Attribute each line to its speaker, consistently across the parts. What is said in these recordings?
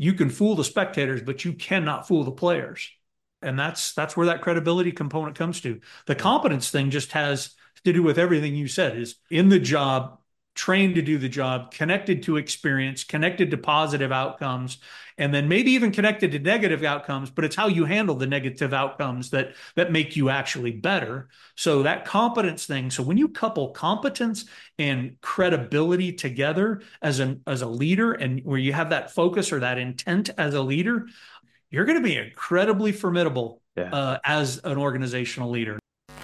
Speaker 1: you can fool the spectators, but you cannot fool the players. And that's where that credibility component comes to. The competence thing just has to do with everything you said, is in the job, trained to do the job, connected to experience, connected to positive outcomes, and then maybe even connected to negative outcomes, but it's how you handle the negative outcomes that make you actually better. So that competence thing. So when you couple competence and credibility together as a leader, and where you have that focus or that intent as a leader, you're going to be incredibly formidable as an organizational leader.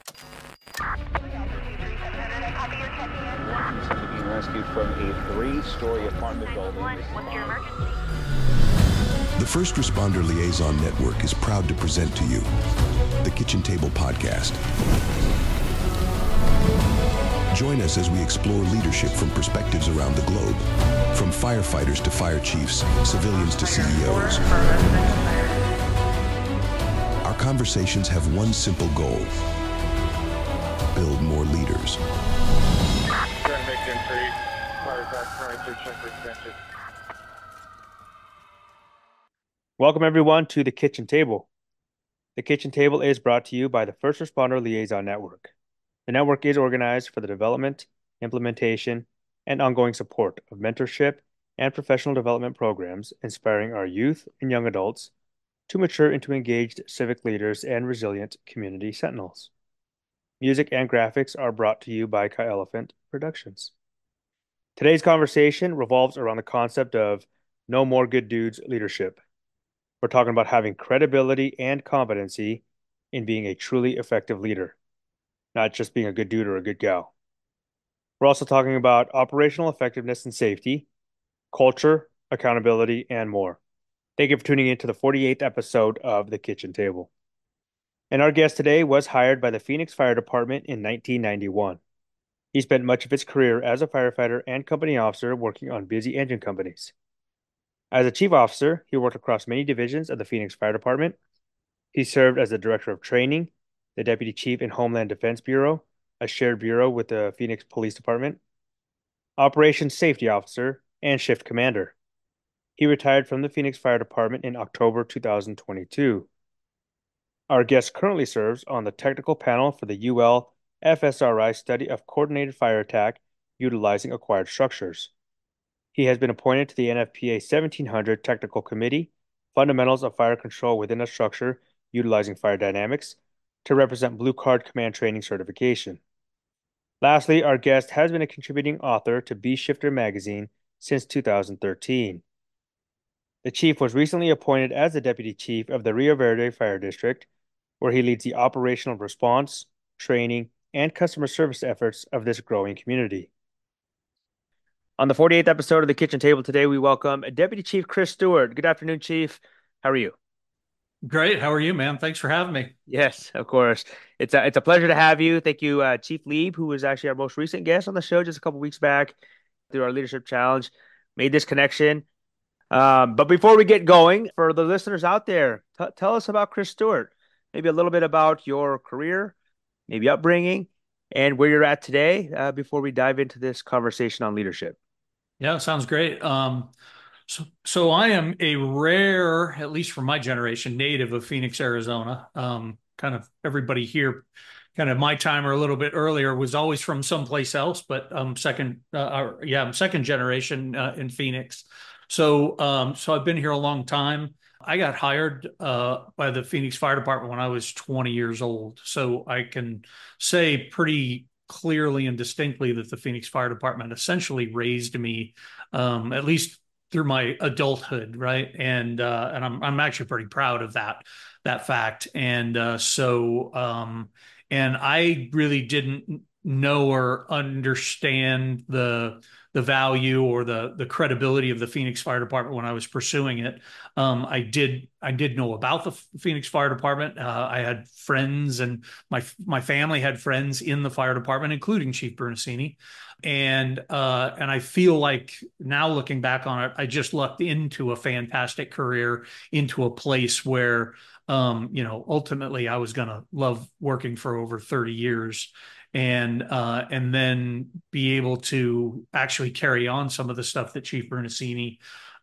Speaker 2: Being rescued from a three-story apartment building.
Speaker 3: What's your emergency?
Speaker 4: The First Responder Liaison Network is proud to present to you the Kitchen Table Podcast. Join us as we explore leadership from perspectives around the globe, from firefighters to fire chiefs, civilians to CEOs. Our conversations have one simple goal: build more leaders.
Speaker 5: Welcome everyone to the Kitchen Table. The Kitchen Table is brought to you by the First Responder Liaison Network. The network is organized for the development, implementation, and ongoing support of mentorship and professional development programs, inspiring our youth and young adults to mature into engaged civic leaders and resilient community sentinels. Music and graphics are brought to you by Kai Elephant Productions. Today's conversation revolves around the concept of no more good dudes leadership. We're talking about having credibility and competency in being a truly effective leader, not just being a good dude or a good gal. We're also talking about operational effectiveness and safety, culture, accountability, and more. Thank you for tuning in to the 48th episode of The Kitchen Table. And our guest today was hired by the Phoenix Fire Department in 1991. He spent much of his career as a firefighter and company officer working on busy engine companies. As a chief officer, he worked across many divisions of the Phoenix Fire Department. He served as the director of training, the deputy chief in Homeland Defense Bureau, a shared bureau with the Phoenix Police Department, operations safety officer, and shift commander. He retired from the Phoenix Fire Department in October 2022. Our guest currently serves on the technical panel for the UL FSRI study of coordinated fire attack utilizing acquired structures. He has been appointed to the NFPA 1700 Technical Committee, Fundamentals of Fire Control Within a Structure Utilizing Fire Dynamics, to represent Blue Card Command Training Certification. Lastly, our guest has been a contributing author to B-Shifter magazine since 2013. The chief was recently appointed as the deputy chief of the Rio Verde Fire District, where he leads the operational response, training, and customer service efforts of this growing community. On the 48th episode of The Kitchen Table today, we welcome Deputy Chief Chris Stewart. Good afternoon, Chief. How are you?
Speaker 1: Great. How are you, man? Thanks for having me.
Speaker 5: Yes, of course. It's a pleasure to have you. Thank you, Chief Lieb, who was actually our most recent guest on the show just a couple weeks back through our leadership challenge, made this connection. But before we get going, for the listeners out there, tell us about Chris Stewart. Maybe a little bit about your career, maybe upbringing, and where you're at today before we dive into this conversation on leadership.
Speaker 1: Yeah, sounds great. So I am a rare, at least for my generation, native of Phoenix, Arizona. Kind of everybody here, kind of my time or a little bit earlier, was always from someplace else, but I'm second generation in Phoenix. So I've been here a long time. I got hired by the Phoenix Fire Department when I was 20 years old. So I can say pretty clearly and distinctly that the Phoenix Fire Department essentially raised me, at least through my adulthood, right? And I'm actually pretty proud of that fact. And I really didn't know or understand the value or the credibility of the Phoenix Fire Department when I was pursuing it. I did know about the Phoenix Fire Department. I had friends, and my family had friends in the fire department, including Chief Bernasini. And I feel like now looking back on it, I just lucked into a fantastic career, into a place where ultimately I was going to love working for over 30 years. And then be able to actually carry on some of the stuff that Chief Bernasini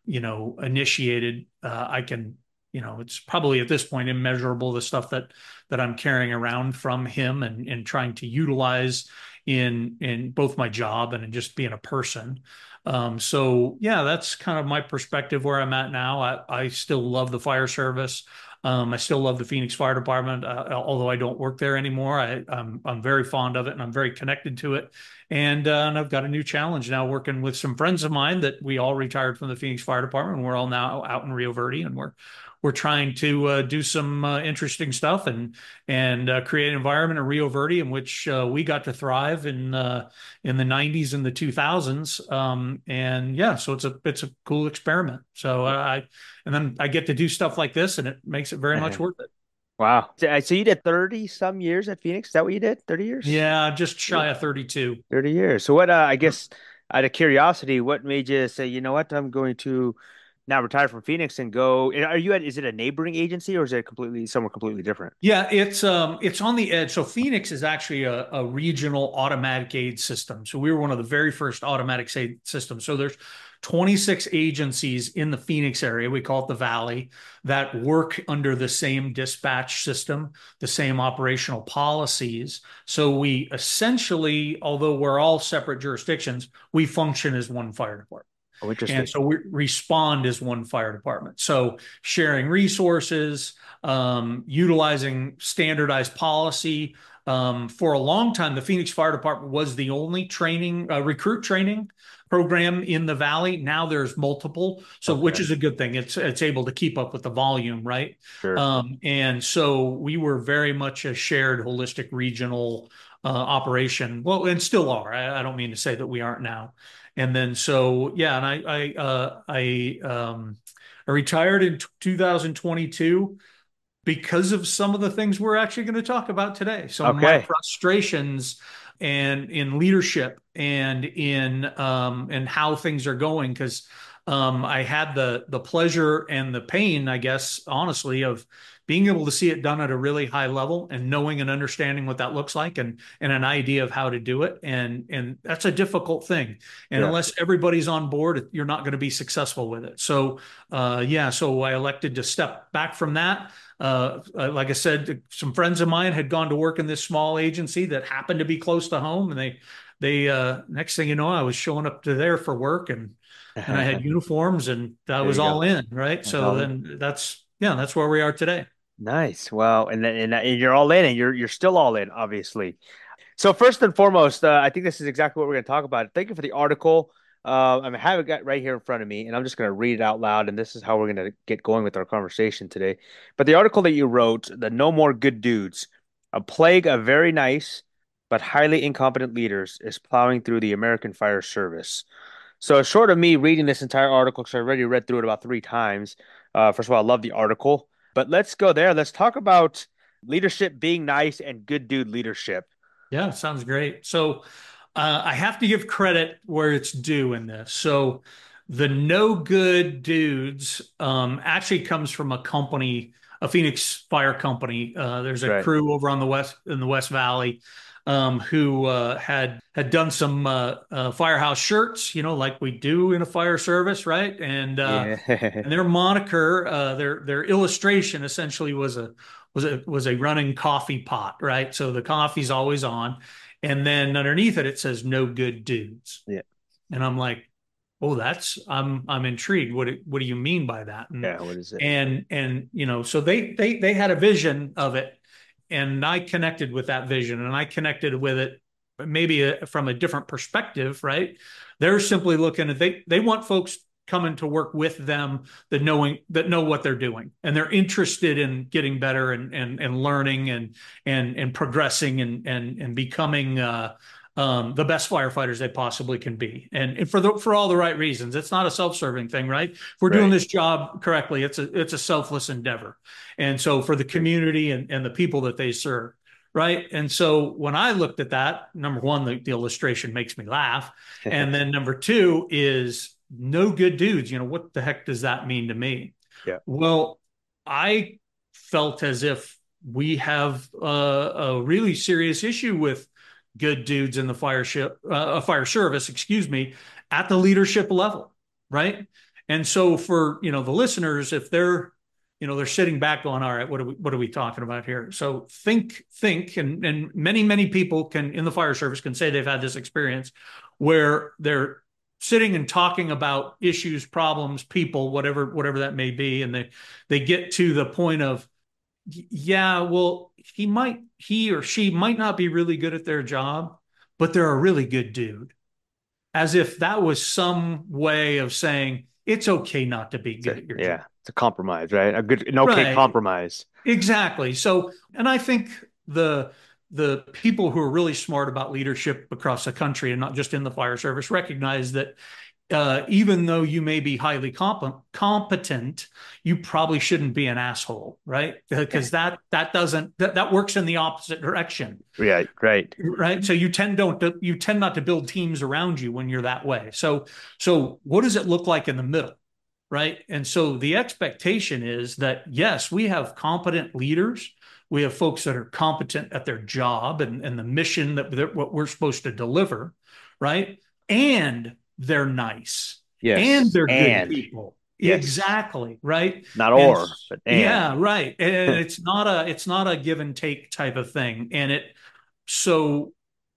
Speaker 1: initiated, I can, it's probably at this point immeasurable, the stuff that I'm carrying around from him and trying to utilize in both my job and in just being a person. So yeah, that's kind of my perspective where I'm at now. I still love the fire service. I still love the Phoenix Fire Department, although I don't work there anymore. I'm very fond of it and I'm very connected to it. And I've got a new challenge now, working with some friends of mine that we all retired from the Phoenix Fire Department. And we're all now out in Rio Verde, and we're trying to do some interesting stuff and create an environment in Rio Verde in which we got to thrive in the 90s and the 2000s. And yeah, so it's a cool experiment. So and then I get to do stuff like this, and it makes it very much worth it.
Speaker 5: Wow. So you did 30 some years at Phoenix? Is that what you did? 30 years?
Speaker 1: Yeah, just shy of 32.
Speaker 5: 30 years. So what, I guess out of curiosity, what made you say, you know what, I'm going to now retire from Phoenix and go, is it a neighboring agency or is it somewhere completely different?
Speaker 1: Yeah, it's on the edge. So Phoenix is actually a regional automatic aid system. So we were one of the very first automatic aid systems. So there's 26 agencies in the Phoenix area, we call it the Valley, that work under the same dispatch system, the same operational policies. So we essentially, although we're all separate jurisdictions, we function as one fire department.
Speaker 5: Oh, interesting.
Speaker 1: And so we respond as one fire department. So sharing resources, utilizing standardized policy. For a long time, the Phoenix Fire Department was the only recruit training program in the Valley. Now there's multiple, which is a good thing. It's able to keep up with the volume, right?
Speaker 5: Sure.
Speaker 1: And so we were very much a shared, holistic, regional operation. Well, and still are. I don't mean to say that we aren't now. And then so yeah, and I retired in 2022 because of some of the things we're actually going to talk about today. So my frustrations and in leadership and in and how things are going, because I had the pleasure and the pain, I guess, honestly, of being able to see it done at a really high level and knowing and understanding what that looks like and an idea of how to do it. And that's a difficult thing. And unless everybody's on board, you're not going to be successful with it. So so I elected to step back from that. Like I said, some friends of mine had gone to work in this small agency that happened to be close to home. And they next thing you know, I was showing up to there for work and I had uniforms and I was all in, right? So then that's where we are today.
Speaker 5: Nice. Well, and you're all in, and you're still all in, obviously. So first and foremost, I think this is exactly what we're going to talk about. Thank you for the article. I have it got right here in front of me, and I'm just going to read it out loud, and this is how we're going to get going with our conversation today. But the article that you wrote, "The No More Good Dudes: A Plague of Very Nice but Highly Incompetent Leaders is Plowing Through the American Fire Service." So short of me reading this entire article, because I already read through it about 3 times. First of all, I love the article. But let's go there. Let's talk about leadership being nice and good dude leadership.
Speaker 1: Yeah, sounds great. So I have to give credit where it's due in this. So the No Good Dudes actually comes from a company, a Phoenix Fire Company. There's a crew over on in the West Valley who had done some firehouse shirts, like we do in a fire service, right? And their moniker, their illustration essentially was a running coffee pot, right? So the coffee's always on, and then underneath it says "No Good Dudes."
Speaker 5: Yeah,
Speaker 1: and I'm like, oh, I'm intrigued. What do you mean by that? And,
Speaker 5: what is it?
Speaker 1: And so they had a vision of it. And I connected with that vision, and I connected with it maybe from a different perspective, right? They're simply looking at they want folks coming to work with them that know what they're doing, and they're interested in getting better and learning and progressing and becoming the best firefighters they possibly can be, and for all the right reasons. It's not a self-serving thing, right? If we're doing this job correctly, it's a selfless endeavor, and so for the community and the people that they serve, right? And so when I looked at that, number one, the illustration makes me laugh, and then number two is no good dudes. What the heck does that mean to me?
Speaker 5: Yeah.
Speaker 1: Well, I felt as if we have a really serious issue with good dudes in the fire service, at the leadership level, right? And so for, the listeners, if they're, they're sitting back going, all right, what are we talking about here? So think, and many people in the fire service can say they've had this experience where they're sitting and talking about issues, problems, people, whatever that may be. And they get to the point of, yeah, well, he or she might not be really good at their job, but they're a really good dude. As if that was some way of saying it's okay not to be good at your job.
Speaker 5: It's a compromise, right? An okay
Speaker 1: Right.
Speaker 5: compromise.
Speaker 1: Exactly. So, and I think the people who are really smart about leadership across the country and not just in the fire service recognize that even though you may be highly competent, you probably shouldn't be an asshole, right? Because that works in the opposite direction.
Speaker 5: Yeah, right.
Speaker 1: Right. So you tend not to build teams around you when you're that way. So what does it look like in the middle? Right. And so the expectation is that, yes, we have competent leaders. We have folks that are competent at their job and the mission that what we're supposed to deliver. Right. And they're nice.
Speaker 5: Yes.
Speaker 1: And they're
Speaker 5: And
Speaker 1: good people.
Speaker 5: yes.
Speaker 1: Exactly. Right.
Speaker 5: Not or, but and.
Speaker 1: Yeah. Right. And it's not a give and take type of thing. So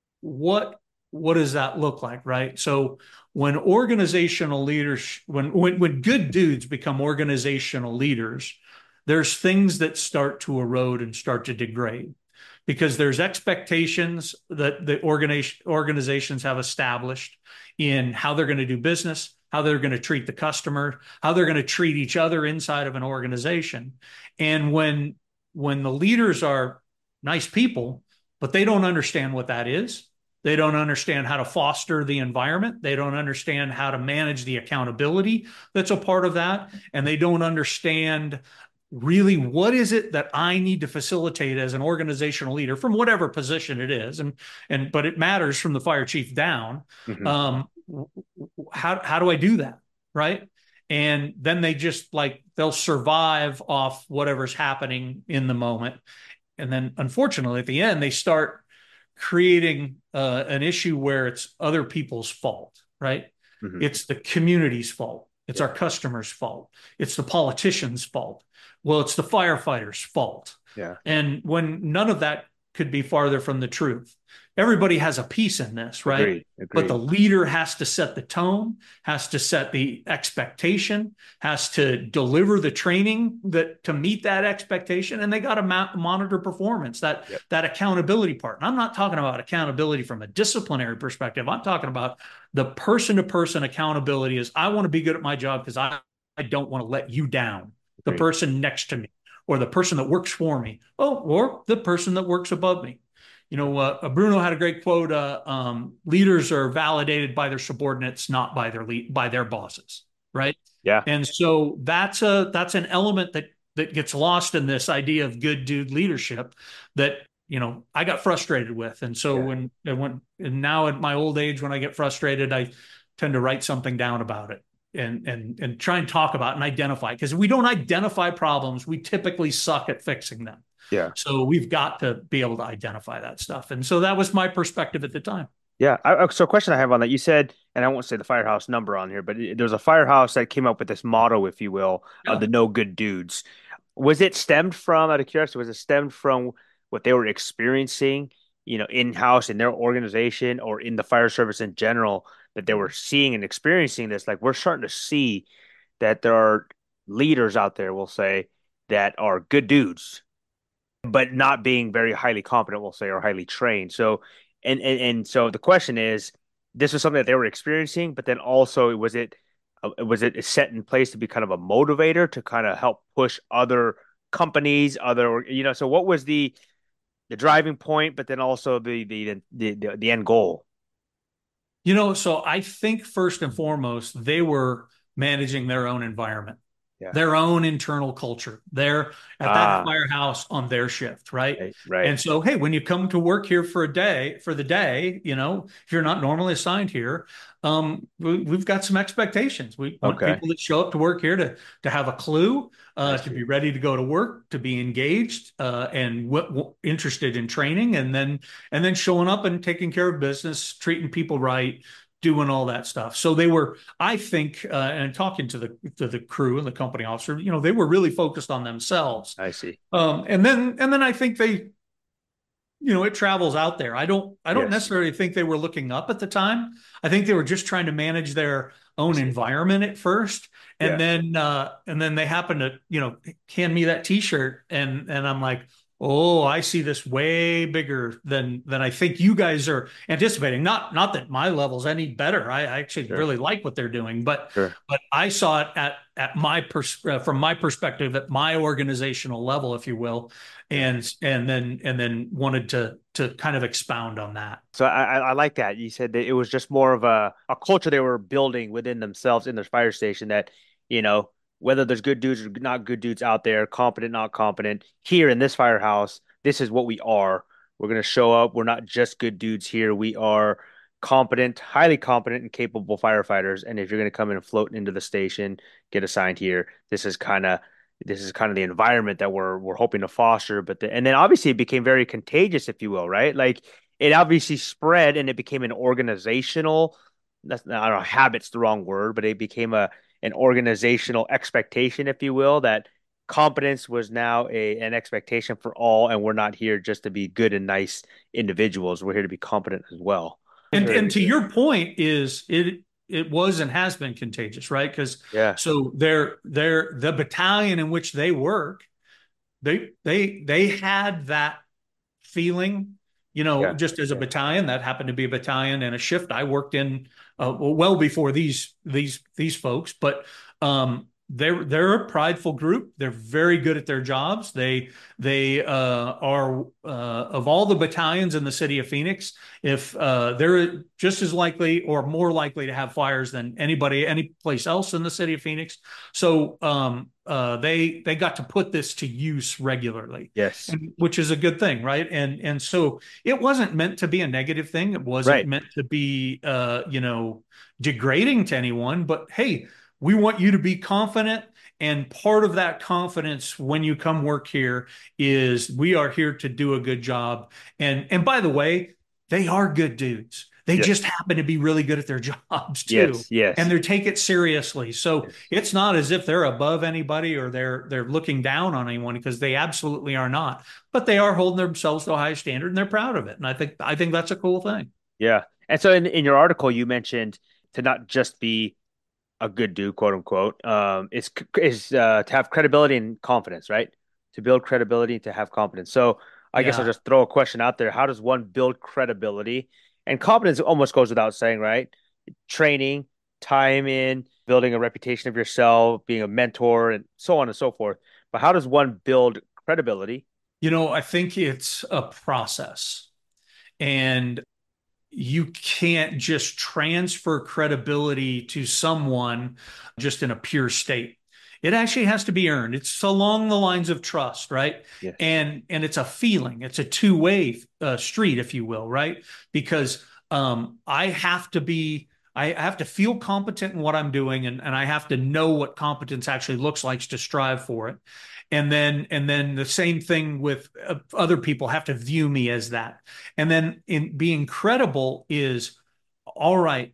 Speaker 1: what does that look like? Right. So when organizational leaders, when good dudes become organizational leaders, there's things that start to erode and start to degrade because there's expectations that the organizations have established in how they're going to do business, how they're going to treat the customer, how they're going to treat each other inside of an organization. And when the leaders are nice people, but they don't understand what that is, they don't understand how to foster the environment. They don't understand how to manage the accountability that's a part of that. And they don't understand really what is it that I need to facilitate as an organizational leader from whatever position it is. But it matters from the fire chief down. Mm-hmm. How do I do that? Right. And then they'll survive off whatever's happening in the moment. And then unfortunately at the end, they start creating an issue where it's other people's fault, right? Mm-hmm. It's the community's fault. It's our customers' fault. It's the politicians' fault. Well, it's the firefighters' fault.
Speaker 5: Yeah.
Speaker 1: And when none of that could be farther from the truth. Everybody has a piece in this, right?
Speaker 5: Agreed.
Speaker 1: But the leader has to set the tone, has to set the expectation, has to deliver the training to meet that expectation, and they got to monitor performance, that accountability part. And I'm not talking about accountability from a disciplinary perspective. I'm talking about the person-to-person accountability is I want to be good at my job because I don't want to let you down, the person next to me, or the person that works for me, or the person that works above me. Bruno had a great quote, leaders are validated by their subordinates, not by their bosses, right?
Speaker 5: Yeah.
Speaker 1: And so that's an element that gets lost in this idea of good dude leadership that, I got frustrated with. And so when now at my old age, when I get frustrated, I tend to write something down about it and try and talk about and identify, because if we don't identify problems, we typically suck at fixing them.
Speaker 5: Yeah.
Speaker 1: So we've got to be able to identify that stuff. And so that was my perspective at the time.
Speaker 5: Yeah. So a question I have on that, you said, and I won't say the firehouse number on here, but there's a firehouse that came up with this motto, if you will, of the no good dudes. Was it stemmed from, out of curiosity, was it stemmed from what they were experiencing, in-house in their organization or in the fire service in general, that they were seeing and experiencing this? Like, we're starting to see that there are leaders out there, we'll say, that are good dudes, but not being very highly competent, we'll say, or highly trained. So, and so the question is, this was something that they were experiencing, but then also was it set in place to be kind of a motivator to kind of help push other companies, so what was the driving point, but then also the end goal?
Speaker 1: So I think first and foremost, they were managing their own environment. Yeah. Their own internal culture. They're at that firehouse on their shift, right?
Speaker 5: Right.
Speaker 1: And so, hey, when you come to work here for the day, if you're not normally assigned here, we've got some expectations. We want people that show up to work here to have a clue, to be ready to go to work, to be engaged, and interested in training, and then showing up and taking care of business, treating people right, doing all that stuff. So they were, I think, and talking to the crew and the company officer, they were really focused on themselves.
Speaker 5: I see.
Speaker 1: And then I think they, it travels out there. I don't
Speaker 5: Yes.
Speaker 1: necessarily think they were looking up at the time. I think they were just trying to manage their
Speaker 5: I
Speaker 1: own
Speaker 5: see.
Speaker 1: environment at first.
Speaker 5: Yeah.
Speaker 1: And then they happened to, hand me that t-shirt, and I'm like, oh, I see this way bigger than I think you guys are anticipating. Not that my level's any better. I actually
Speaker 5: Sure.
Speaker 1: really like what they're doing, but
Speaker 5: Sure.
Speaker 1: I saw it from my perspective, at my organizational level, if you will,
Speaker 5: Yeah.
Speaker 1: and then wanted to kind of expound on that.
Speaker 5: So I like that. You said that it was just more of a culture they were building within themselves in their fire station that, you know, whether there's good dudes or not good dudes out there, competent, not competent, here in this firehouse, this is what we are. We're going to show up. We're not just good dudes here. We are competent, highly competent and capable firefighters. And if you're going to come in and float into the station, get assigned here, this is kind of the environment that we're hoping to foster. And then obviously it became very contagious, if you will, right? Like it obviously spread and it became an organizational, I don't know, habit's the wrong word, but it became an organizational expectation, if you will, that competence was now an expectation for all, and we're not here just to be good and nice individuals. We're here to be competent as well.
Speaker 1: And to your point, is it was and has been contagious, right? Because
Speaker 5: Yeah,
Speaker 1: so they're the battalion in which they work, they had that feeling,
Speaker 5: yeah,
Speaker 1: just as a battalion. That happened to be a battalion and a shift I worked in, well before these folks. But they're a prideful group. They're very good at their jobs. They are, of all the battalions in the city of Phoenix, if they're just as likely or more likely to have fires than anybody any place else in the city of Phoenix. So they got to put this to use regularly,
Speaker 5: yes,
Speaker 1: which is a good thing, right? And so it wasn't meant to be a negative thing. It wasn't
Speaker 5: right.
Speaker 1: meant to be degrading to anyone. But hey, we want you to be confident. And part of that confidence when you come work here is we are here to do a good job. And by the way, they are good dudes. They just
Speaker 5: Yes,
Speaker 1: happen to be really good at their jobs too.
Speaker 5: yes, yes,
Speaker 1: And they take it seriously. So
Speaker 5: yes.
Speaker 1: it's not as if they're above anybody or they're looking down on anyone, because they absolutely are not. But they are holding themselves to a high standard and they're proud of it. And I think that's a cool thing.
Speaker 5: Yeah. And so in your article, you mentioned to not just be a good dude, quote unquote, is to have credibility and confidence, right? To build credibility, to have confidence. So I guess I'll
Speaker 1: Yeah.
Speaker 5: just throw a question out there. How does one build credibility? And confidence almost goes without saying, right? Training, time in, building a reputation of yourself, being a mentor, and so on and so forth. But how does one build credibility?
Speaker 1: I think it's a process. And you can't just transfer credibility to someone just in a pure state. It actually has to be earned. It's along the lines of trust, right?
Speaker 5: Yes.
Speaker 1: And it's a feeling. It's a two-way street, if you will, right? Because I have to feel competent in what I'm doing, and I have to know what competence actually looks like to strive for it. And then the same thing with other people have to view me as that. And then in being credible is, all right,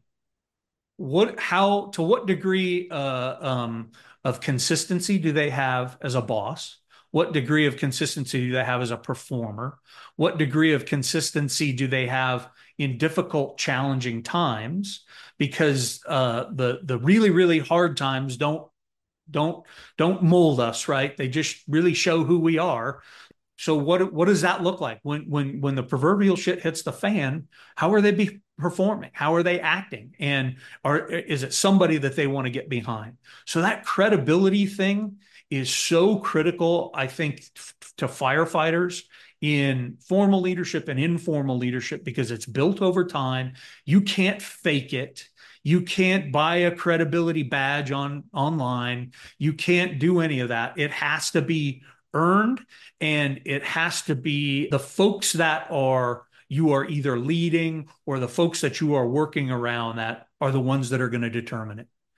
Speaker 1: to what degree of consistency do they have as a boss? What degree of consistency do they have as a performer? What degree of consistency do they have in difficult, challenging times? Because the really, really hard times don't don't mold us, right? They just really show who we are. So what does that look like when the proverbial shit hits the fan? How are they performing? How are they acting? And is it somebody that they want to get behind? So that credibility thing is so critical, I think, to firefighters in formal leadership and informal leadership, because it's built over time. You can't fake it. You can't buy a credibility badge online. You can't do any of that. It has to be earned, and it has to be the folks that you are either leading or the folks that you are working around that are the ones that are going to determine it.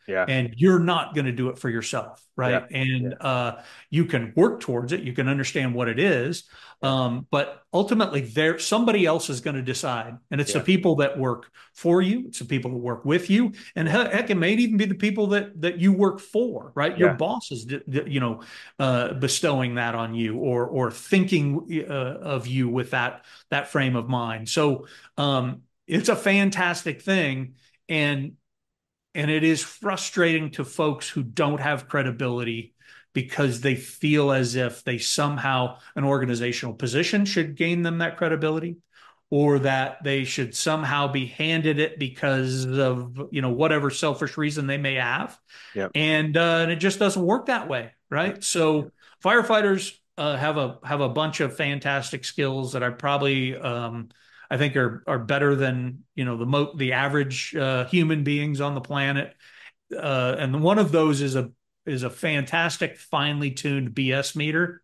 Speaker 5: Yeah.
Speaker 1: and you're not going to do it for yourself,
Speaker 5: Yeah.
Speaker 1: right? And
Speaker 5: Yeah.
Speaker 1: you can work towards it, you can understand what it is,
Speaker 5: Yeah.
Speaker 1: but ultimately there somebody else is going to decide, and it's the
Speaker 5: Yeah.
Speaker 1: people that work for you, it's the people that work with you, and
Speaker 5: Yeah.
Speaker 1: heck, it may even be the people that you work for, right? Your
Speaker 5: Yeah.
Speaker 1: boss is bestowing that on you, or thinking of you with that frame of mind. So it's a fantastic thing, and it is frustrating to folks who don't have credibility because they feel as if they somehow an organizational position should gain them that credibility, or that they should somehow be handed it because of whatever selfish reason they may have,
Speaker 5: Yeah.
Speaker 1: and it just doesn't work that way,
Speaker 5: Yeah.
Speaker 1: right? So firefighters have a bunch of fantastic skills that I think are better than the average human beings on the planet, and one of those is a fantastic finely tuned BS meter,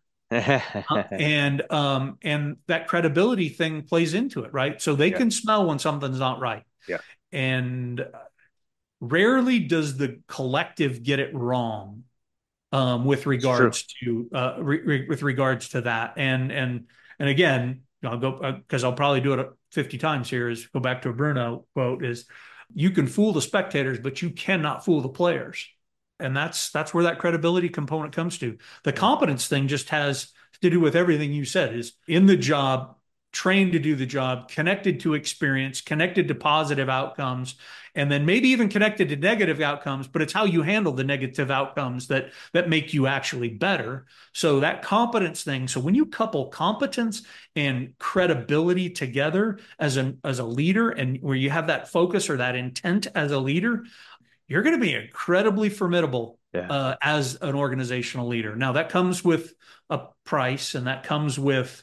Speaker 1: and that credibility thing plays into it, right? So they
Speaker 5: Yeah.
Speaker 1: can smell when something's not right,
Speaker 5: Yeah.
Speaker 1: and rarely does the collective get it wrong, with
Speaker 5: It's true.
Speaker 1: regards to that. And again, I'll go because I'll probably do it 50 times here. Is go back to a Bruno quote: is you can fool the spectators, but you cannot fool the players. And that's where that credibility component comes to. The
Speaker 5: Yeah.
Speaker 1: competence thing just has to do with everything you said: is in the job, trained to do the job, connected to experience, connected to positive outcomes, and then maybe even connected to negative outcomes, but it's how you handle the negative outcomes that make you actually better. So that competence thing. So when you couple competence and credibility together as a leader, and where you have that focus or that intent as a leader, you're going to be incredibly formidable
Speaker 5: Yeah.
Speaker 1: as an organizational leader. Now that comes with a price, and that comes with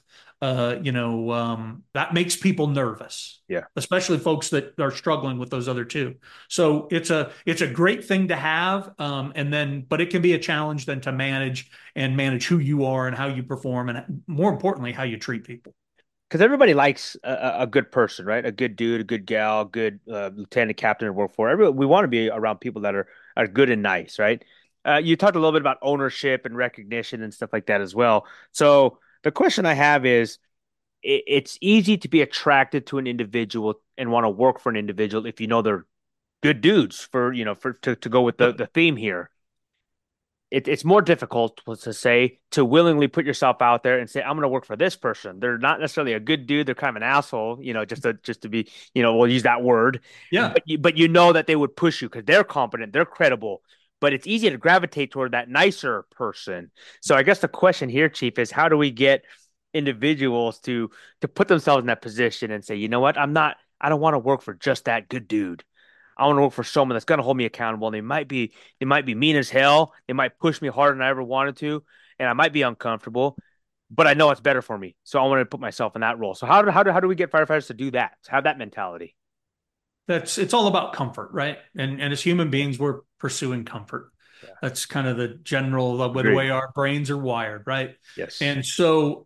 Speaker 1: that makes people nervous,
Speaker 5: Yeah.
Speaker 1: especially folks that are struggling with those other two. So it's a great thing to have, but it can be a challenge then to manage who you are and how you perform, and more importantly, how you treat people.
Speaker 5: Because everybody likes a good person, right? A good dude, a good gal, good lieutenant, captain to work for. We want to be around people that are good and nice, right? You talked a little bit about ownership and recognition and stuff like that as well. So the question I have is, it's easy to be attracted to an individual and want to work for an individual if you know they're good dudes to go with the
Speaker 1: Yep.
Speaker 5: theme here. It's more difficult to say to willingly put yourself out there and say, I'm going to work for this person. They're not necessarily a good dude. They're kind of an asshole, just to be, we'll use that word.
Speaker 1: Yeah.
Speaker 5: But you know that they would push you because they're competent, they're credible. But it's easy to gravitate toward that nicer person. So I guess the question here, Chief, is how do we get individuals to put themselves in that position and say, you know what, I don't want to work for just that good dude. I want to work for someone that's going to hold me accountable. And they might be mean as hell. They might push me harder than I ever wanted to, and I might be uncomfortable, but I know it's better for me. So I want to put myself in that role. So how do we get firefighters to do that? To have that mentality?
Speaker 1: It's all about comfort, right? And as human beings, we're pursuing comfort.
Speaker 5: Yeah.
Speaker 1: That's kind of the general the
Speaker 5: Agreed.
Speaker 1: way our brains are wired, right?
Speaker 5: Yes.
Speaker 1: And so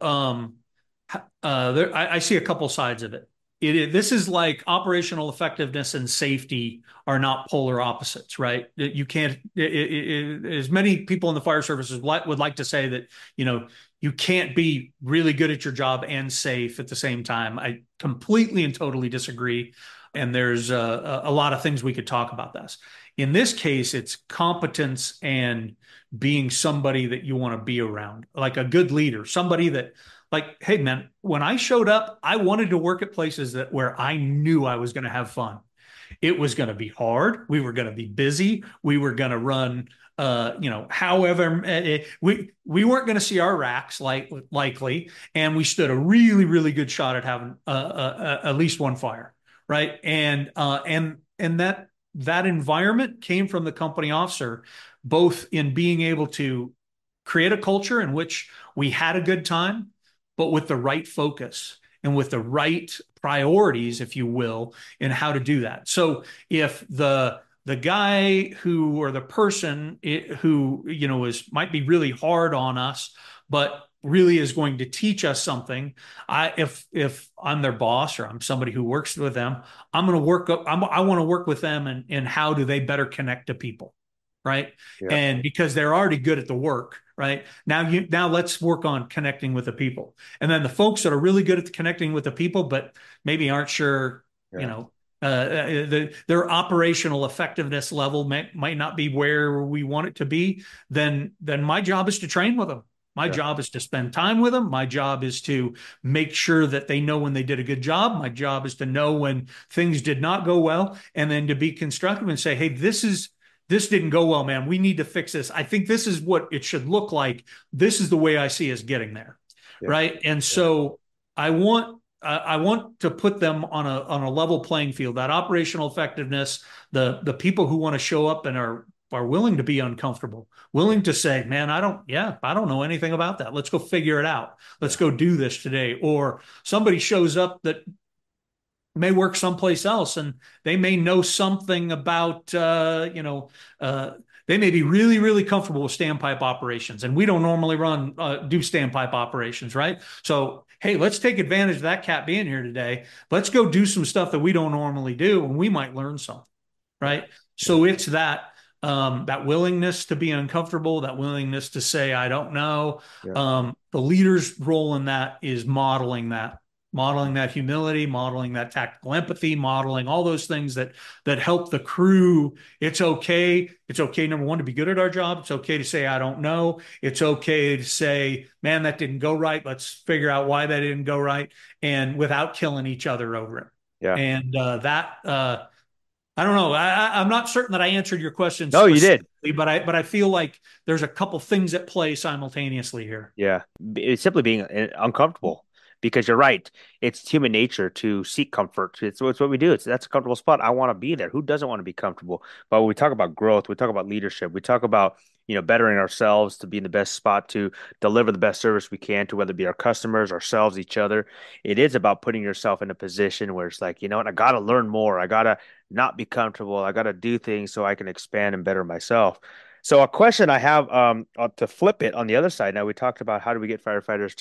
Speaker 1: I see a couple sides of it. This is like operational effectiveness and safety are not polar opposites, right? You can't, as many people in the fire services would like to say that, you can't be really good at your job and safe at the same time. I completely and totally disagree. And there's a lot of things we could talk about this. In this case, it's competence and being somebody that you want to be around, like a good leader, somebody that, like, hey man, when I showed up, I wanted to work at places where I knew I was going to have fun. It was going to be hard. We were going to be busy. We were going to run, however, we weren't going to see our racks likely, and we stood a really, really good shot at having at least one fire, right? And that environment came from the company officer, both in being able to create a culture in which we had a good time, but with the right focus and with the right priorities, if you will, in how to do that. So if the guy who, or the person who, might be really hard on us, but really is going to teach us something. If I'm their boss or I'm somebody who works with them, I'm going to work. I want to work with them, and how do they better connect to people, right?
Speaker 5: Yeah.
Speaker 1: And because they're already good at the work, right? Now let's work on connecting with the people. And then the folks that are really good at connecting with the people, but maybe aren't sure, you
Speaker 5: Yeah.
Speaker 1: know, their operational effectiveness level might not be where we want it to be, then my job is to train with them. My
Speaker 5: Yeah.
Speaker 1: job is to spend time with them. My job is to make sure that they know when they did a good job. My job is to know when things did not go well, and then to be constructive and say, hey, this didn't go well, man. We need to fix this. I think this is what it should look like. This is the way I see us getting there.
Speaker 5: Yeah.
Speaker 1: Right. And
Speaker 5: Yeah.
Speaker 1: so I want to put them on a level playing field. That operational effectiveness, the people who want to show up and are willing to be uncomfortable, willing to say, man, I don't know anything about that. Let's go figure it out. Let's go do this today. Or somebody shows up that may work someplace else and they may know something about, they may be really, really comfortable with standpipe operations. And we don't normally do standpipe operations, right? So, hey, let's take advantage of that cat being here today. Let's go do some stuff that we don't normally do, and we might learn something, right? Yeah. So it's that willingness to be uncomfortable, that willingness to say, I don't know. Yeah. The leader's role in that is modeling that humility, modeling that tactical empathy, modeling all those things that help the crew. It's okay. It's okay, number one, to be good at our job. It's okay to say, I don't know. It's okay to say, man, that didn't go right. Let's figure out why that didn't go right, and without killing each other over it.
Speaker 5: Yeah.
Speaker 1: And I don't know. I'm not certain that I answered your question.
Speaker 5: No, you did.
Speaker 1: But I feel like there's a couple things at play simultaneously here.
Speaker 5: Yeah. It's simply being uncomfortable. Because you're right, it's human nature to seek comfort. It's what we do. That's a comfortable spot. I want to be there. Who doesn't want to be comfortable? But when we talk about growth, we talk about leadership, we talk about bettering ourselves to be in the best spot to deliver the best service we can to whether it be our customers, ourselves, each other. It is about putting yourself in a position where it's like, you know what, I got to learn more. I got to not be comfortable. I got to do things so I can expand and better myself. So a question I have to flip it on the other side. Now we talked about how do we get firefighters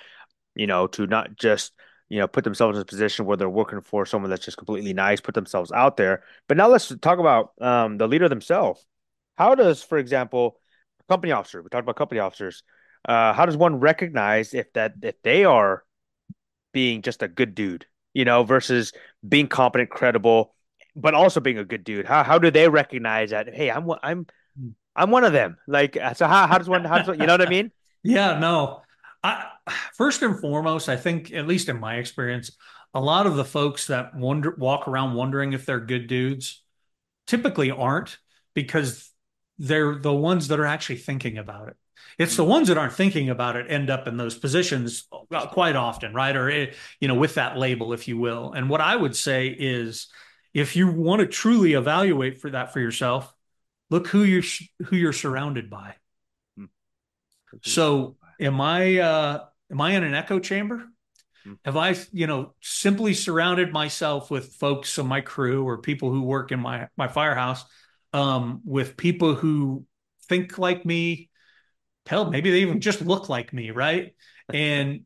Speaker 5: to not just, put themselves in a position where they're working for someone that's just completely nice, put themselves out there. But now let's talk about the leader themselves. How does, for example, a company officer, we talked about company officers, how does one recognize if they are being just a good dude, versus being competent, credible, but also being a good dude? How do they recognize that, hey, I'm one of them? Like, so how does one, you know what I mean?
Speaker 1: Yeah, no. First and foremost, I think, at least in my experience, a lot of the folks that walk around wondering if they're good dudes typically aren't, because they're the ones that are actually thinking about it. It's the ones that aren't thinking about it end up in those positions quite often, right? Or, with that label, if you will. And what I would say is, if you want to truly evaluate for yourself, look who you're surrounded by. So am I in an echo chamber? Have I, simply surrounded myself with folks on my crew or people who work in my firehouse, with people who think like me? Hell, maybe they even just look like me, right? And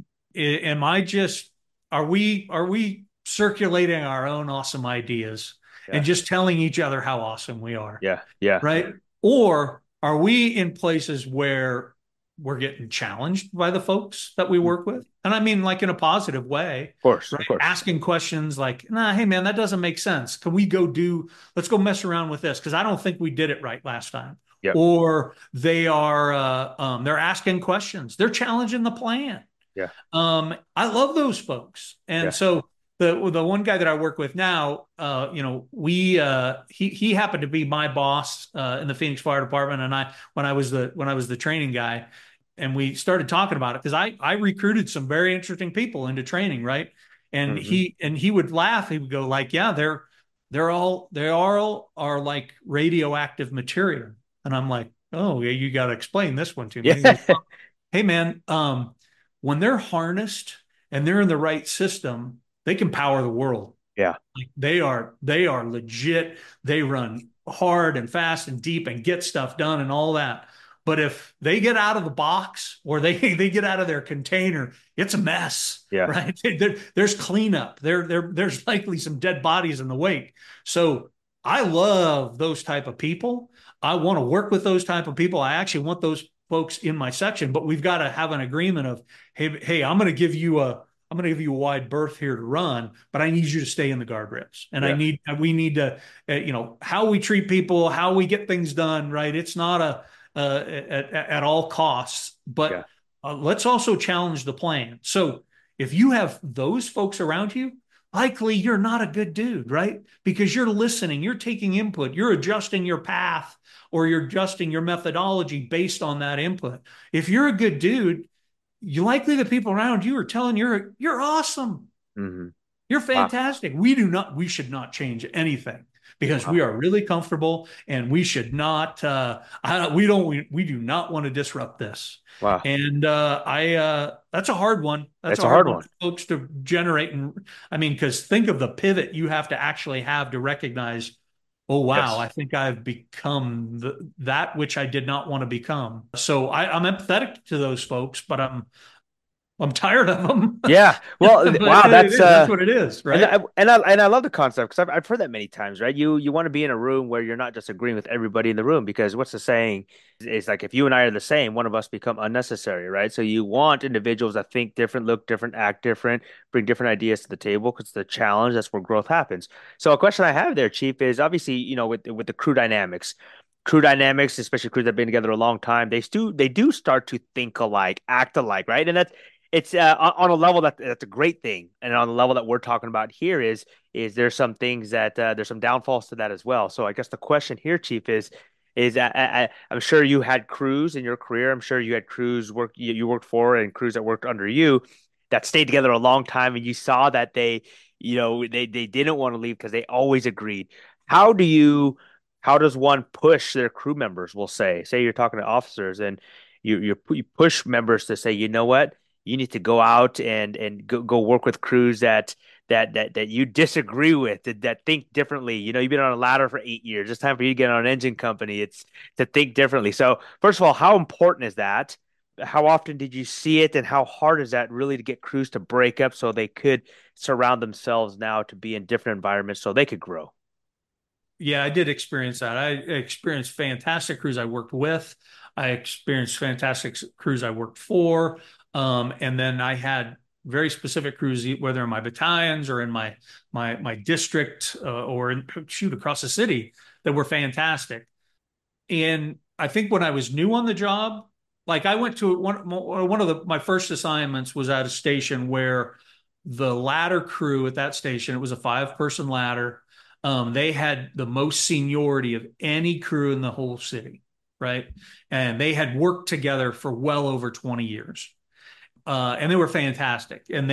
Speaker 1: are we circulating our own awesome ideas and just telling each other how awesome we are?
Speaker 5: Yeah. Yeah.
Speaker 1: Right. Or are we in places where we're getting challenged by the folks that we work with? And I mean, like, in a positive way.
Speaker 5: Of course,
Speaker 1: right?
Speaker 5: Of course.
Speaker 1: Asking questions like, nah, hey man, that doesn't make sense. Can we let's go mess around with this, because I don't think we did it right last time.
Speaker 5: Yep.
Speaker 1: Or they are they're asking questions. They're challenging the plan.
Speaker 5: Yeah.
Speaker 1: I love those folks. And so the one guy that I work with now, he happened to be my boss in the Phoenix Fire Department, and when I was the training guy, and we started talking about it, because I recruited some very interesting people into training, right? And he would laugh. He would go like, yeah, they all are like radioactive material. And I'm like, oh yeah, you got to explain this one to me.
Speaker 5: Yeah.
Speaker 1: Goes, hey man, when they're harnessed and they're in the right system, they can power the world.
Speaker 5: Yeah.
Speaker 1: Like, they are legit. They run hard and fast and deep and get stuff done and all that. But if they get out of the box, or they get out of their container, it's a mess.
Speaker 5: Yeah.
Speaker 1: Right. There's cleanup. There's likely some dead bodies in the wake. So I love those type of people. I want to work with those type of people. I actually want those folks in my section, but we've got to have an agreement of, hey, I'm going to give you a wide berth here to run, but I need you to stay in the guardrails. And we need to, how we treat people, how we get things done, right? It's not at all costs, but let's also challenge the plan. So if you have those folks around you, likely you're not a good dude, right? Because you're listening, you're taking input, you're adjusting your path or you're adjusting your methodology based on that input. If you're a good dude, you likely the people around you are telling you're awesome.
Speaker 5: Mm-hmm.
Speaker 1: You're fantastic. Wow. We should not change anything because we are really comfortable and we should not, we do not want to disrupt this.
Speaker 5: Wow.
Speaker 1: And that's a hard one.
Speaker 5: That's a hard one
Speaker 1: for folks to generate. And I mean, because think of the pivot you have to actually have to recognize, oh, wow, I think I've become that which I did not want to become. So I'm empathetic to those folks, but I'm tired of them.
Speaker 5: Yeah. Well, wow,
Speaker 1: that's what it is, right?
Speaker 5: And I love the concept because I've heard that many times, right? You want to be in a room where you're not just agreeing with everybody in the room because what's the saying is like if you and I are the same, one of us become unnecessary, right? So you want individuals that think different, look different, act different, bring different ideas to the table because the challenge, that's where growth happens. So a question I have there, Chief, is obviously, with the crew dynamics. Crew dynamics, especially crews that have been together a long time, they do start to think alike, act alike, right? And it's on a level that's a great thing, and on the level that we're talking about here is there's some things that there's some downfalls to that as well. So I guess the question here, Chief, is I'm sure you had crews in your career. I'm sure you had crews you worked for and crews that worked under you that stayed together a long time, and you saw that they didn't want to leave because they always agreed. How does one push their crew members? We'll say you're talking to officers and you push members to say, you know what? You need to go out and go work with crews that you disagree with, that think differently. You've been on a ladder for 8 years. It's time for you to get on an engine company. It's to think differently. So first of all, how important is that? How often did you see it, and how hard is that really to get crews to break up so they could surround themselves now to be in different environments so they could grow?
Speaker 1: Yeah, I did experience that. I experienced fantastic crews I worked with. I experienced fantastic crews I worked for. And then I had very specific crews, whether in my battalions or in my district or across the city, that were fantastic. And I think when I was new on the job, like I went to one of my first assignments was at a station where the ladder crew at that station, it was a 5-person ladder. They had the most seniority of any crew in the whole city, right? And they had worked together for well over 20 years. And they were fantastic. And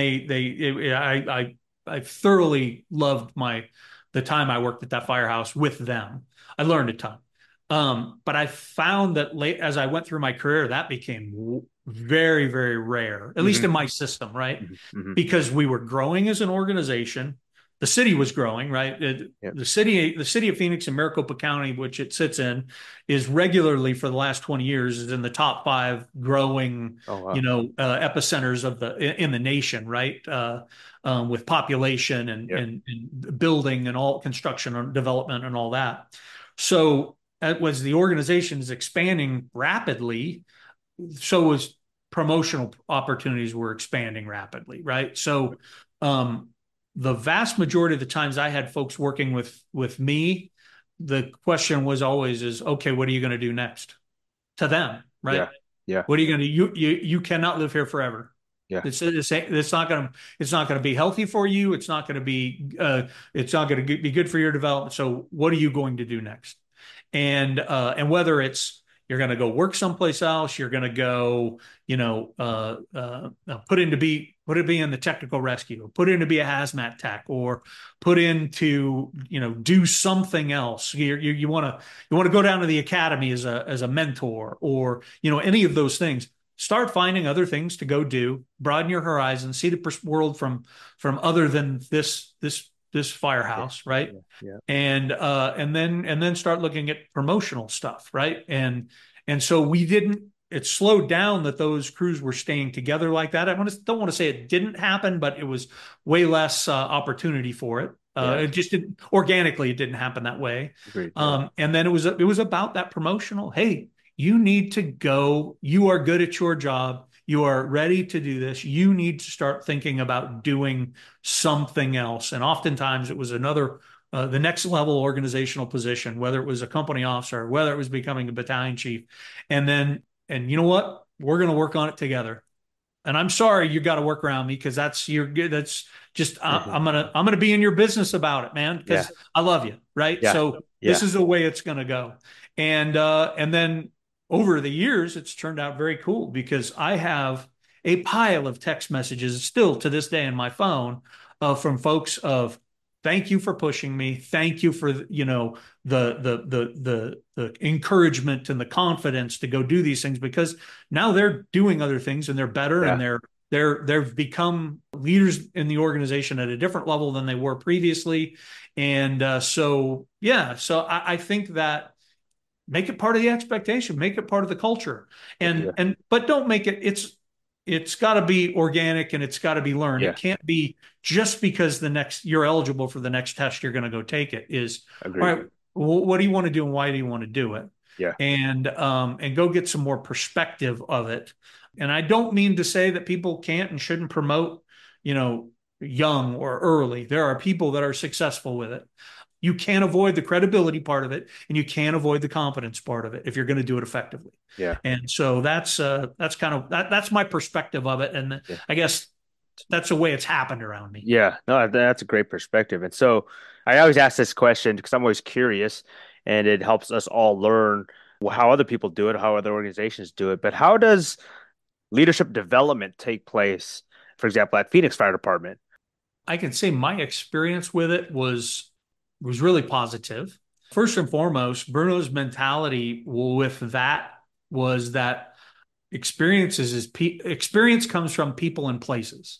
Speaker 1: I thoroughly loved the time I worked at that firehouse with them. I learned a ton. But I found that as I went through my career, that became very, very rare, at least in my system, right? Because we were growing as an organization. The city was growing, right? The city of Phoenix and Maricopa County, which it sits in, is regularly for the last 20 years is in the top 5 growing, epicenters in the nation, right? With population and building and all construction and development and all that. So as the organization is expanding rapidly, so was promotional opportunities were expanding rapidly, right? So, the vast majority of the times I had folks working with me, the question was always okay, what are you going to do next? To them, right?
Speaker 5: Yeah.
Speaker 1: What are you going to do? You cannot live here forever.
Speaker 5: Yeah.
Speaker 1: It's not going to be healthy for you. It's not going to be good for your development. So what are you going to do next? And whether it's you're going to go work someplace else, you're going to go, put in to be in the technical rescue, put in to be a hazmat tech, or put in to, do something else. You want to go down to the academy as a mentor, or, any of those things. Start finding other things to go do, broaden your horizon, see the world from other than this firehouse, right?
Speaker 5: Yeah.
Speaker 1: And then start looking at promotional stuff, right? And so it slowed down that those crews were staying together like that. Don't want to say it didn't happen, but it was way less opportunity for it.
Speaker 5: Yeah.
Speaker 1: It just didn't organically, it didn't happen that way.
Speaker 5: Agreed. Yeah.
Speaker 1: And then it was about that promotional. Hey, you need to go. You are good at your job. You are ready to do this. You need to start thinking about doing something else. And oftentimes it was the next level organizational position, whether it was a company officer, whether it was becoming a battalion chief. And you know what? We're going to work on it together. And I'm sorry you got to work around me because that's just I'm gonna be in your business about it, man,
Speaker 5: Yeah.
Speaker 1: because I love you, right?
Speaker 5: Yeah.
Speaker 1: So
Speaker 5: Yeah.
Speaker 1: this is the way it's gonna go. And then over the years, it's turned out very cool because I have a pile of text messages still to this day in my phone from folks of thank you for pushing me, thank you for the encouragement and the confidence to go do these things because now they're doing other things and they're better and
Speaker 5: Yeah.
Speaker 1: they've become leaders in the organization at a different level than they were previously. And so I think that make it part of the expectation, make it part of the culture,
Speaker 5: Yeah.
Speaker 1: but don't make it's got to be organic and it's got to be learned.
Speaker 5: Yeah.
Speaker 1: It can't be just because you're eligible for the next test, you're going to go take it. All
Speaker 5: Agreed.
Speaker 1: right, what do you want to do and why do you want to do it?
Speaker 5: Yeah.
Speaker 1: And go get some more perspective of it. And I don't mean to say that people can't and shouldn't promote, young or early. There are people that are successful with it. You can't avoid the credibility part of it, and you can't avoid the competence part of it if you're going to do it effectively.
Speaker 5: Yeah.
Speaker 1: And so that's kind of that's my perspective of it, and
Speaker 5: Yeah.
Speaker 1: I guess that's the way it's happened around me.
Speaker 5: Yeah, no, that's a great perspective. And so I always ask this question because I'm always curious and it helps us all learn how other people do it, how other organizations do it. But how does leadership development take place, for example, at Phoenix Fire Department?
Speaker 1: I can say my experience with it was really positive. First and foremost, Bruno's mentality with that was that experience comes from people and places.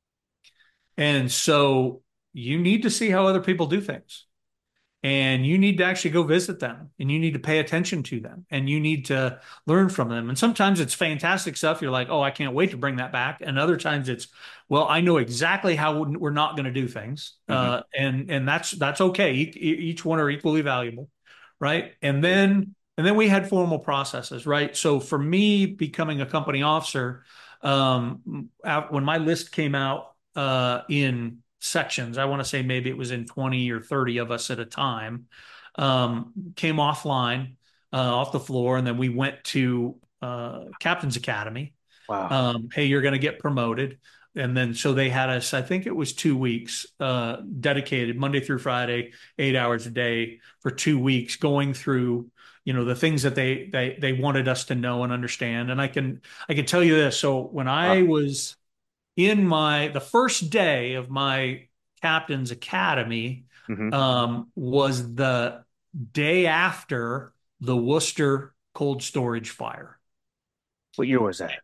Speaker 1: And so you need to see how other people do things. And you need to actually go visit them and you need to pay attention to them and you need to learn from them. And sometimes it's fantastic stuff. You're like, oh, I can't wait to bring that back. And other times it's, well, I know exactly how we're not going to do things. And that's okay. Each one are equally valuable. Right. And then we had formal processes. Right. So for me, becoming a company officer, when my list came out in sections. I want to say maybe it was in 20 or 30 of us at a time, came offline, off the floor. And then we went to Captain's Academy.
Speaker 5: Wow.
Speaker 1: Hey, you're going to get promoted. And then so they had us, I think it was 2 weeks dedicated Monday through Friday, 8 hours a day for 2 weeks going through the things that they wanted us to know and understand. And I can tell you this. So when I was in the first day of my Captain's Academy was the day after the Worcester cold storage fire.
Speaker 5: What year was that?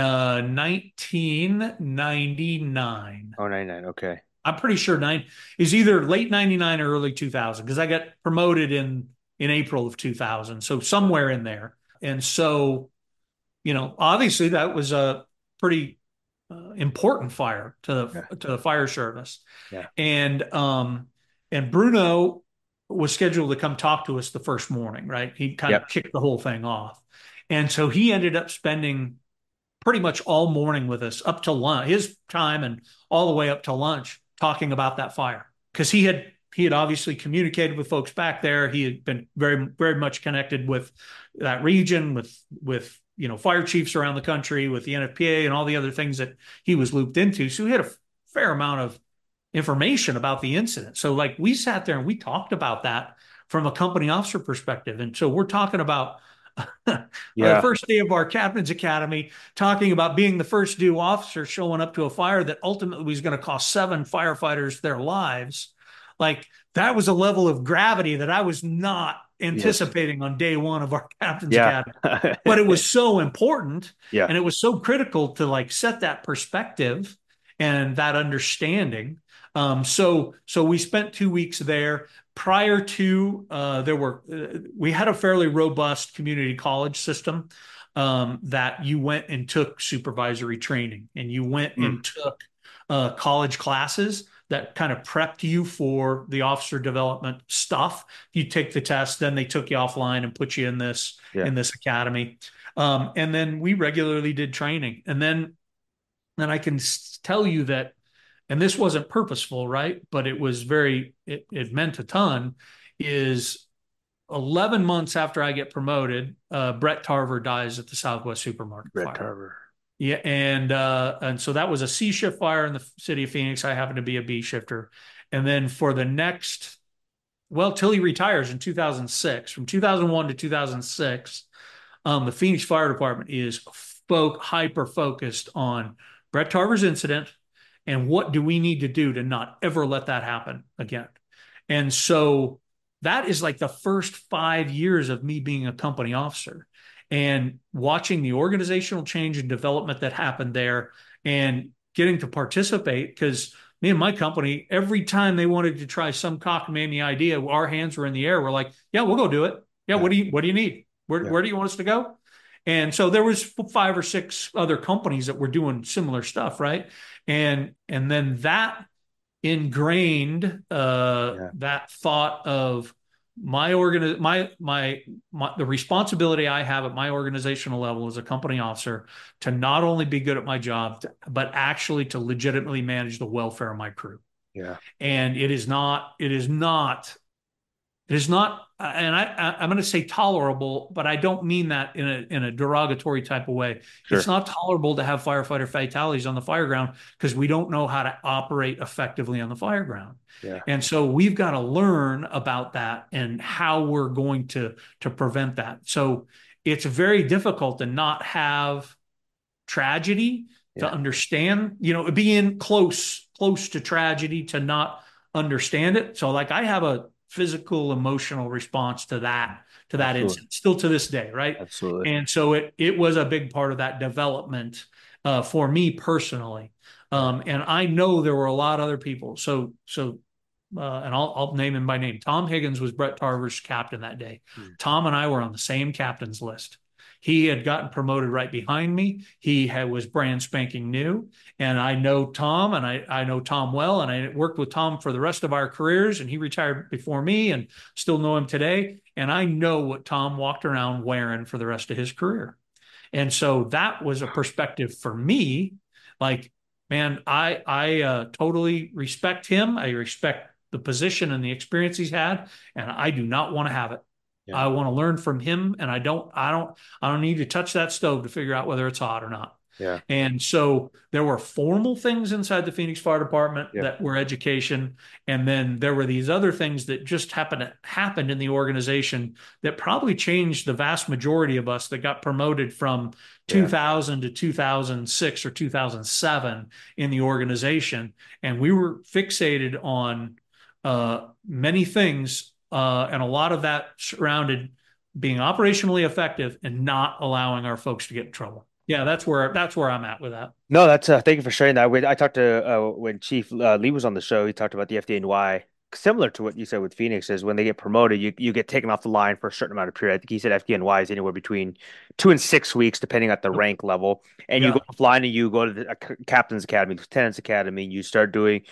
Speaker 1: 1999.
Speaker 5: Oh, 99. Okay.
Speaker 1: I'm pretty sure is either late 99 or early 2000 because I got promoted in April of 2000. So somewhere in there. And so, obviously that was a pretty important fire to the fire service.
Speaker 5: Yeah.
Speaker 1: And Bruno was scheduled to come talk to us the first morning, right? He kind of kicked the whole thing off. And so he ended up spending pretty much all morning with us up to lunch, his time and all the way up to lunch talking about that fire. Because he had obviously communicated with folks back there. He had been very, very much connected with that region, with fire chiefs around the country, with the NFPA and all the other things that he was looped into. So he had a fair amount of information about the incident. So like we sat there and we talked about that from a company officer perspective. And so we're talking about the first day of our Captain's Academy, talking about being the first due officer showing up to a fire that ultimately was going to cost 7 firefighters their lives. Like that was a level of gravity that I was not anticipating on day one of our Captain's Academy. But it was so important and it was so critical to like set that perspective and that understanding. So we spent 2 weeks there. Prior to we had a fairly robust community college system that you went and took supervisory training and you went and took college classes that kind of prepped you for the officer development stuff. You take the test, then they took you offline and put you in
Speaker 5: Yeah.
Speaker 1: this academy. And then we regularly did training. And then I can tell you that, and this wasn't purposeful, right? But it was it meant a ton, is 11 months after I get promoted, Brett Tarver dies at the Southwest Supermarket
Speaker 5: Brett
Speaker 1: fire.
Speaker 5: Tarver.
Speaker 1: Yeah, and so that was a C shift fire in the city of Phoenix. I happened to be a B shifter. And then for the next, well, till he retires in 2006, from 2001 to 2006, the Phoenix Fire Department is hyper focused on Brett Tarver's incident and what do we need to do to not ever let that happen again. And so that is like the first 5 years of me being a company officer and watching the organizational change and development that happened there and getting to participate because me and my company, every time they wanted to try some cockamamie idea, our hands were in the air. We're like, yeah, we'll go do it. Yeah,
Speaker 5: Yeah.
Speaker 1: what do you need? Where do you want us to go? And so there was 5 or 6 other companies that were doing similar stuff, right? And then that ingrained
Speaker 5: Yeah.
Speaker 1: that thought of the responsibility I have at my organizational level as a company officer to not only be good at my job, but actually to legitimately manage the welfare of my crew.
Speaker 5: Yeah.
Speaker 1: And it is not, and I'm going to say tolerable, but I don't mean that in a derogatory type of way.
Speaker 5: Sure.
Speaker 1: It's not tolerable to have firefighter fatalities on the fire ground because we don't know how to operate effectively on the fire ground.
Speaker 5: Yeah.
Speaker 1: And so we've got to learn about that and how we're going to prevent that. So it's very difficult to not have tragedy, to understand, being close to tragedy, to not understand it. So like I have a physical, emotional response to that
Speaker 5: Absolutely.
Speaker 1: incident, still to this day, right?
Speaker 5: Absolutely.
Speaker 1: And so it was a big part of that development for me personally. And I know there were a lot of other people. And I'll name him by name. Tom Higgins was Brett Tarver's captain that day. Tom and I were on the same captain's list. He had gotten promoted right behind me. Was brand spanking new. And I know Tom, and I know Tom well, and I worked with Tom for the rest of our careers, and he retired before me and still know him today. And I know what Tom walked around wearing for the rest of his career. And so that was a perspective for me. Like, man, I totally respect him. I respect the position and the experience he's had, and I do not want to have it.
Speaker 5: Yeah.
Speaker 1: I want to learn from him, and I don't need to touch that stove to figure out whether it's hot or not.
Speaker 5: Yeah.
Speaker 1: And so there were formal things inside the Phoenix Fire Department that were education. And then there were these other things that just happened in the organization that probably changed the vast majority of us that got promoted from 2000 to 2006 or 2007 in the organization. And we were fixated on many things. And a lot of that surrounded being operationally effective and not allowing our folks to get in trouble. Yeah, that's where I'm at with that.
Speaker 5: No, that's thank you for sharing that. I talked to when Chief Lee was on the show, he talked about the FDNY. Similar to what you said with Phoenix is when they get promoted, you get taken off the line for a certain amount of period. I think he said FDNY is anywhere between 2 and 6 weeks, depending on the rank level. And you go offline and you go to the Captain's Academy, Lieutenant's Academy, and you start doing,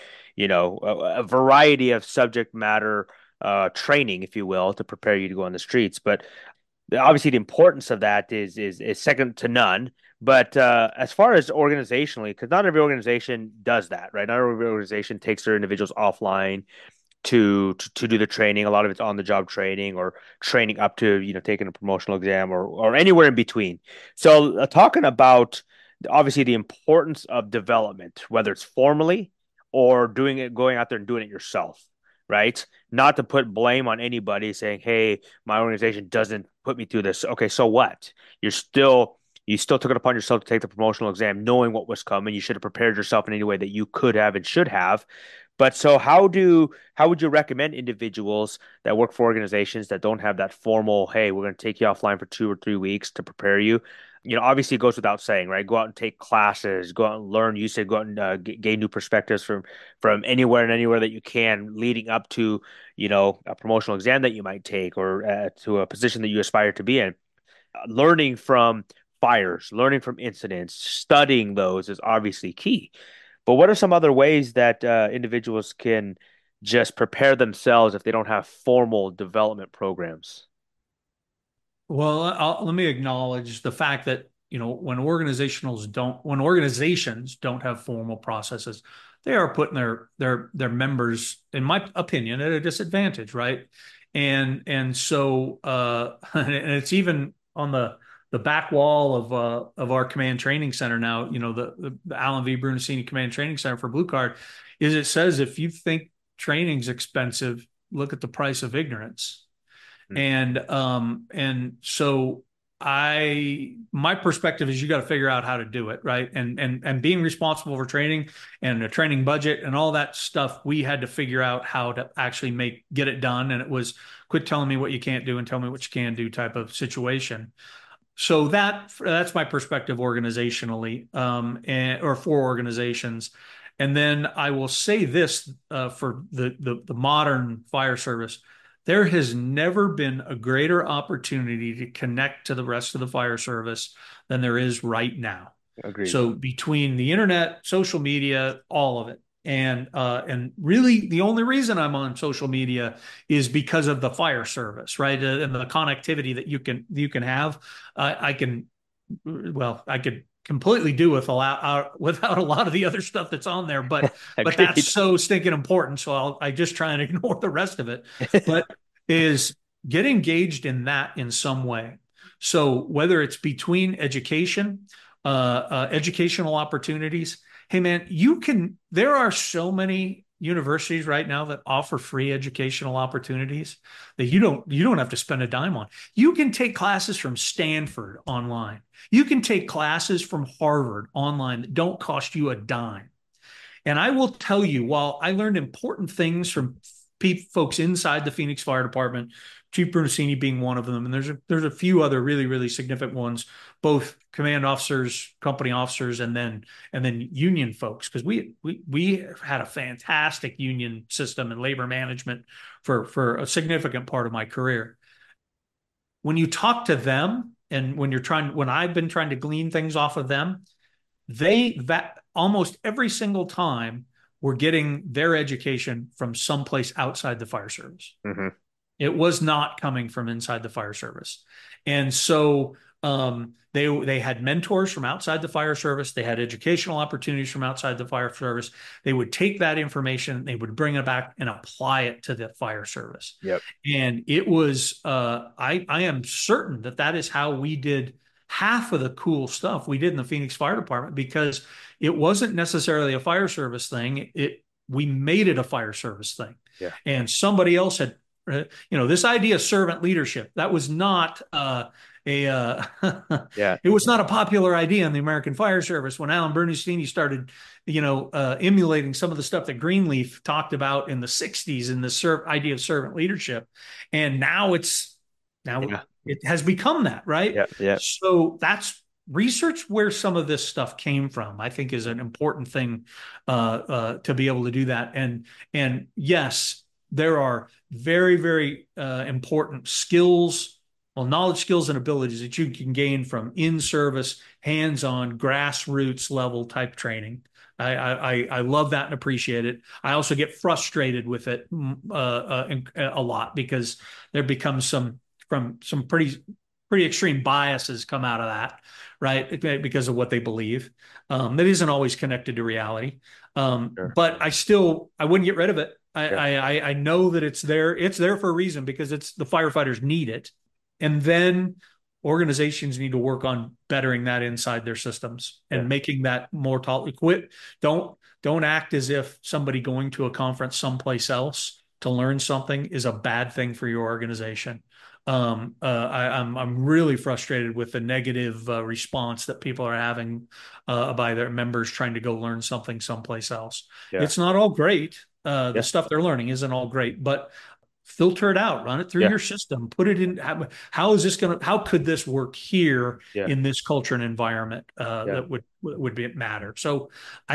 Speaker 5: a variety of subject matter training, if you will, to prepare you to go on the streets. But obviously, the importance of that is second to none. But as far as organizationally, because not every organization does that, right? Not every organization takes their individuals offline to do the training. A lot of it's on the job training or training up to taking a promotional exam or anywhere in between. So talking about obviously the importance of development, whether it's formally or going out there and doing it yourself, right? Not to put blame on anybody saying, "Hey, my organization doesn't put me through this." Okay, so what? You still took it upon yourself to take the promotional exam, knowing what was coming. You should have prepared yourself in any way that you could have and should have. But so how would you recommend individuals that work for organizations that don't have that formal, hey, we're going to take you offline for 2 or 3 weeks to prepare you? Obviously it goes without saying, right? Go out and take classes, go out and learn. You said go out and gain new perspectives from anywhere and anywhere that you can, leading up to, a promotional exam that you might take or to a position that you aspire to be in. Learning from fires, learning from incidents, studying those is obviously key. But what are some other ways that individuals can just prepare themselves if they don't have formal development programs?
Speaker 1: Well, let me acknowledge the fact that, when organizations don't have formal processes, they are putting their members, in my opinion, at a disadvantage, right? And so and it's even on the back wall of our command training center now, the Alan V. Brunacini Command Training Center for Blue Card, is it says if you think training's expensive, look at the price of ignorance.
Speaker 5: Hmm.
Speaker 1: And so my perspective is you got to figure out how to do it, right? And being responsible for training and a training budget and all that stuff, we had to figure out how to actually get it done. And it was quit telling me what you can't do and tell me what you can do type of situation. So that's my perspective organizationally, or for organizations. And then I will say this, for the modern fire service, there has never been a greater opportunity to connect to the rest of the fire service than there is right now.
Speaker 5: Agreed.
Speaker 1: So between the internet, social media, all of it. And really the only reason I'm on social media is because of the fire service, right? And the connectivity that you can have. I can, well, I could completely do without a lot of the other stuff that's on there, but that's
Speaker 5: Agreed.
Speaker 1: so stinking important. So I just try and ignore the rest of it. But is get engaged in that in some way. So whether it's between educational opportunities, hey man, there are so many universities right now that offer free educational opportunities that you don't have to spend a dime on. You can take classes from Stanford online. You can take classes from Harvard online that don't cost you a dime. And I will tell you, while I learned important things from folks inside the Phoenix Fire Department, Chief Brunacini being one of them, and there's a few other really really significant ones, both command officers, company officers, and then union folks, because we had a fantastic union system and labor management for a significant part of my career. When you talk to them, and when I've been trying to glean things off of them, that almost every single time were getting their education from someplace outside the fire service.
Speaker 5: Hmm.
Speaker 1: It was not coming from inside the fire service. And so they had mentors from outside the fire service. They had educational opportunities from outside the fire service. They would take that information, they would bring it back and apply it to the fire service.
Speaker 5: Yep.
Speaker 1: And it was, I am certain that is how we did half of the cool stuff we did in the Phoenix Fire Department, because it wasn't necessarily a fire service thing. We made it a fire service thing.
Speaker 5: Yeah.
Speaker 1: And somebody else had, this idea of servant leadership, that was not
Speaker 5: Yeah.
Speaker 1: it was not a popular idea in the American Fire Service when Alan Bernstein started, emulating some of the stuff that Greenleaf talked about in the 60s in the idea of servant leadership. And now
Speaker 5: Yeah.
Speaker 1: it has become that, right?
Speaker 5: Yeah. Yeah.
Speaker 1: So that's research where some of this stuff came from, I think, is an important thing to be able to do that. And yes, there are very, very important knowledge, skills, and abilities that you can gain from in-service, hands-on, grassroots level type training. I love that and appreciate it. I also get frustrated with it a lot, because there becomes some pretty extreme biases come out of that, right? Because of what they believe. That isn't always connected to reality.
Speaker 5: Sure.
Speaker 1: But I wouldn't get rid of it.
Speaker 5: Yeah.
Speaker 1: I know that it's there. It's there for a reason, because the firefighters need it. And then organizations need to work on bettering that inside their systems and
Speaker 5: Yeah.
Speaker 1: making that more don't act as if somebody going to a conference someplace else to learn something is a bad thing for your organization. I'm really frustrated with the negative response that people are having by their members trying to go learn something someplace else.
Speaker 5: Yeah.
Speaker 1: It's not all great. The
Speaker 5: Yeah.
Speaker 1: stuff they're learning isn't all great, but filter it out, run it through
Speaker 5: Yeah.
Speaker 1: your system, put it in. How could this work here
Speaker 5: Yeah.
Speaker 1: in this culture and environment
Speaker 5: Yeah.
Speaker 1: that would matter? So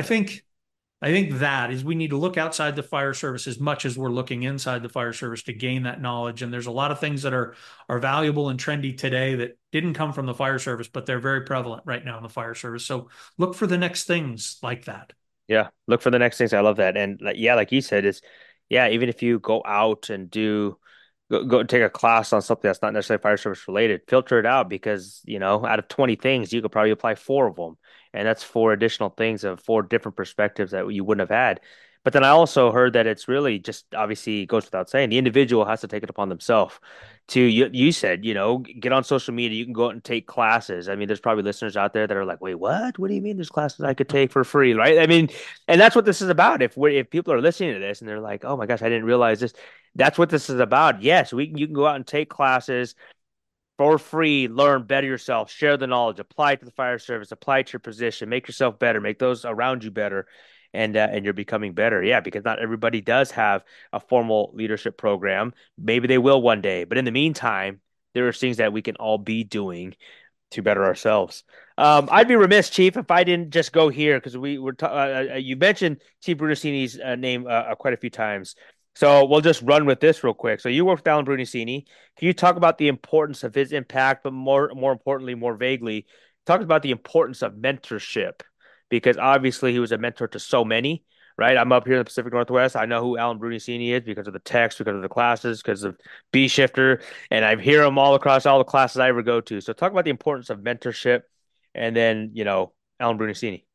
Speaker 1: I think that is, we need to look outside the fire service as much as we're looking inside the fire service to gain that knowledge. And there's a lot of things that are valuable and trendy today that didn't come from the fire service, but they're very prevalent right now in the fire service. So look for the next things like that.
Speaker 5: Yeah, look for the next things. I love that. And like, yeah, like you said, it's yeah, even if you go out and go take a class on something that's not necessarily fire service related, filter it out because, out of 20 things, you could probably apply four of them. And that's four additional things of four different perspectives that you wouldn't have had. But then I also heard that it's really just obviously it goes without saying, the individual has to take it upon themselves to you said, get on social media, you can go out and take classes. I mean, there's probably listeners out there that are like, wait, what? What do you mean there's classes I could take for free, right? I mean, and that's what this is about. If people are listening to this and they're like, oh my gosh, I didn't realize this. That's what this is about. Yes, you can go out and take classes for free, learn, better yourself, share the knowledge, apply it to the fire service, apply it to your position, make yourself better, make those around you better, and you're becoming better. Yeah, because not everybody does have a formal leadership program. Maybe they will one day, but in the meantime, there are things that we can all be doing to better ourselves. I'd be remiss, Chief, if I didn't just go here because we were. You mentioned Chief Brunacini's name quite a few times, so we'll just run with this real quick. So you worked with Alan Brunacini. Can you talk about the importance of his impact, but more importantly, more vaguely, talk about the importance of mentorship because obviously he was a mentor to so many. Right, I'm up here in the Pacific Northwest. I know who Alan Brunacini is because of the text, because of the classes, because of B Shifter, and I hear them all across all the classes I ever go to. So talk about the importance of mentorship, and then Alan Brunacini.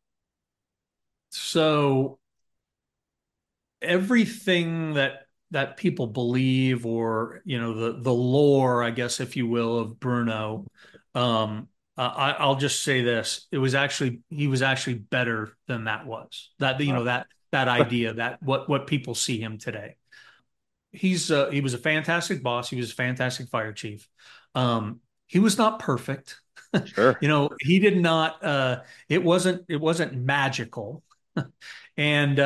Speaker 1: So everything that people believe, or the lore, I guess, if you will, of Bruno, I'll just say this: he was actually better than that was that
Speaker 5: Wow.
Speaker 1: that idea that what people see him today. He was a fantastic boss. He was a fantastic fire chief. He was not perfect.
Speaker 5: Sure.
Speaker 1: He did not. It wasn't magical, and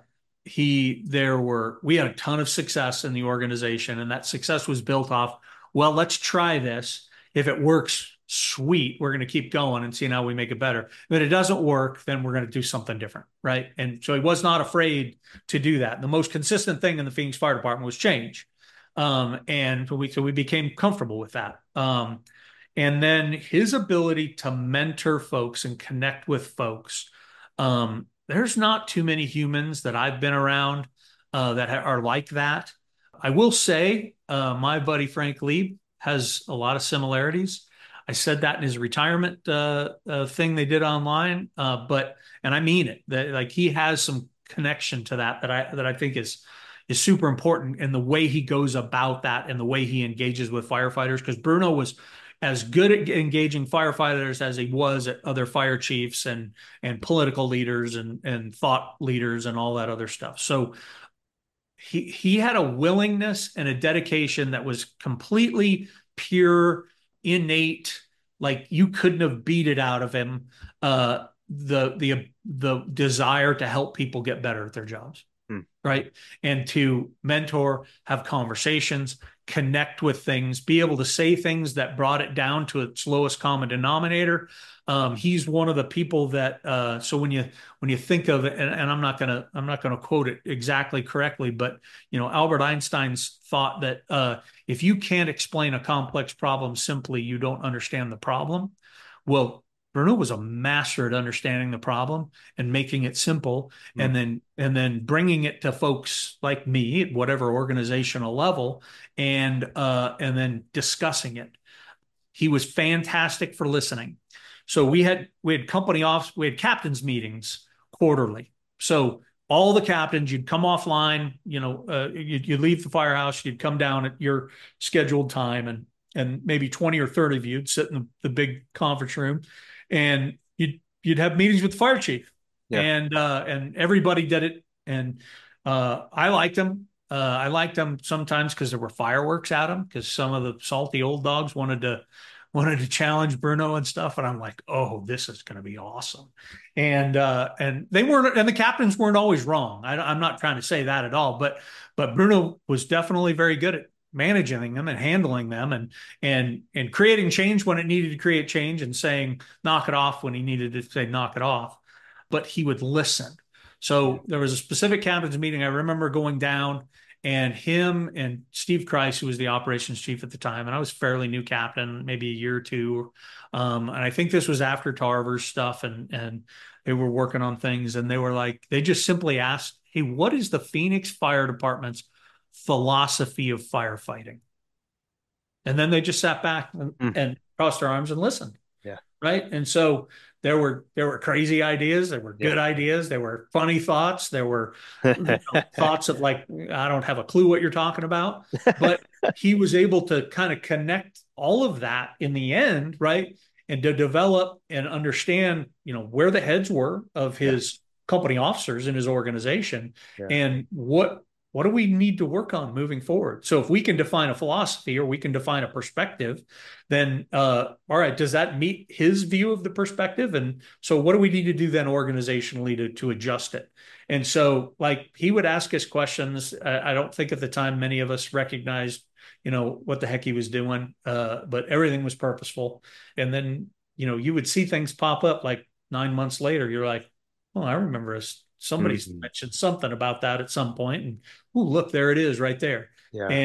Speaker 1: we had a ton of success in the organization, and that success was built off, well, let's try this. If it works, sweet, we're going to keep going and see how we make it better. If it doesn't work, then we're going to do something different, right? And so he was not afraid to do that. The most consistent thing in the Phoenix Fire Department was change. And so we became comfortable with that. And then his ability to mentor folks and connect with folks. There's not too many humans that I've been around that are like that. I will say, my buddy Frank Lieb has a lot of similarities. I said that in his retirement thing they did online, and I mean it. That like he has some connection to that I think is super important in the way he goes about that and the way he engages with firefighters. Because Bruno was as good at engaging firefighters as he was at other fire chiefs and political leaders and thought leaders and all that other stuff. So he had a willingness and a dedication that was completely pure, innate, like you couldn't have beat it out of him. The desire to help people get better at their jobs,
Speaker 5: Hmm.
Speaker 1: right? And to mentor, have conversations, connect with things, be able to say things that brought it down to its lowest common denominator. He's one of the people that so when you think of it, and I'm not gonna quote it exactly correctly, but Albert Einstein's thought that if you can't explain a complex problem simply, you don't understand the problem. Well, Bruno was a master at understanding the problem and making it simple,
Speaker 5: Hmm.
Speaker 1: and then bringing it to folks like me at whatever organizational level, and then discussing it. He was fantastic for listening. So we had we had captains meetings quarterly. So all the captains, you'd come offline, you'd leave the firehouse, you'd come down at your scheduled time, and maybe 20 or 30 of you'd sit in the big conference room, and you'd have meetings with the fire chief,
Speaker 5: Yeah.
Speaker 1: and everybody did it. And I liked them. I liked them sometimes because there were fireworks at them, because some of the salty old dogs wanted to challenge Bruno and stuff, and I'm like, oh, this is going to be awesome. And they weren't, and the captains weren't always wrong. I'm not trying to say that at all, but Bruno was definitely very good at managing them and handling them, and creating change when it needed to create change, and saying knock it off when he needed to say knock it off. But he would listen. So there was a specific captain's meeting I remember going down, and him and Steve Kreis, who was the operations chief at the time, and I was fairly new captain, maybe a year or two. And I think this was after Tarver's stuff, and they were working on things, and they were like, they just simply asked, "Hey, what is the Phoenix Fire Department's philosophy of firefighting?" And then they just sat back
Speaker 5: Mm.
Speaker 1: and crossed their arms and listened,
Speaker 5: Yeah.
Speaker 1: right? And so there were crazy ideas, there were
Speaker 5: Yeah.
Speaker 1: good ideas, there were funny thoughts, there were thoughts of like, I don't have a clue what you're talking about, but he was able to kind of connect all of that in the end, right? And to develop and understand, where the heads were of
Speaker 5: Yeah.
Speaker 1: his company officers in his organization,
Speaker 5: Yeah.
Speaker 1: and what do we need to work on moving forward? So if we can define a philosophy or we can define a perspective, then all right, does that meet his view of the perspective? And so what do we need to do then organizationally to adjust it? And so like he would ask us questions. I don't think at the time many of us recognized, what the heck he was doing, but everything was purposeful. And then, you would see things pop up like 9 months later. You're like, oh, I remember somebody's
Speaker 5: Mhm.
Speaker 1: mentioned something about that at some point, and oh, look, there it is right there.
Speaker 5: Yeah.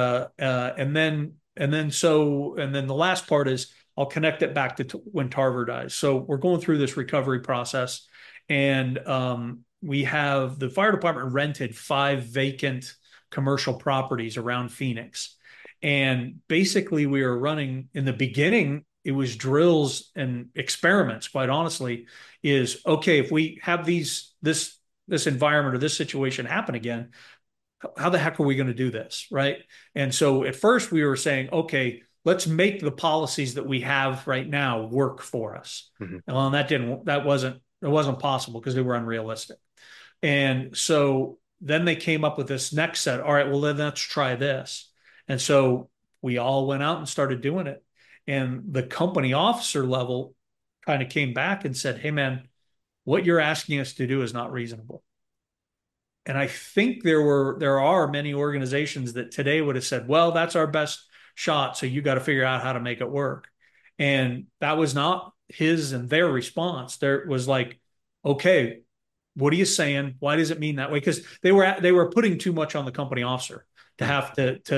Speaker 1: And then the last part is I'll connect it back to when Tarver dies. So we're going through this recovery process, and we have the fire department rented 5 vacant commercial properties around Phoenix, and basically we were running in the beginning. It was drills and experiments, quite honestly, is okay, if we have this environment or this situation happen again, how the heck are we going to do this, right? And so at first we were saying, okay, let's make the policies that we have right now work for us.
Speaker 5: Mhm.
Speaker 1: Well, and it wasn't possible because they were unrealistic. And so then they came up with this next set. All right, well then let's try this. And so we all went out and started doing it. And the company officer level kind of came back and said, hey man, what you're asking us to do is not reasonable. And I think there are many organizations that today would have said, well, that's our best shot, so you got to figure out how to make it work. And that was not his and their response. There was like, okay, what are you saying? Why does it mean that way? Because they were putting too much on the company officer to have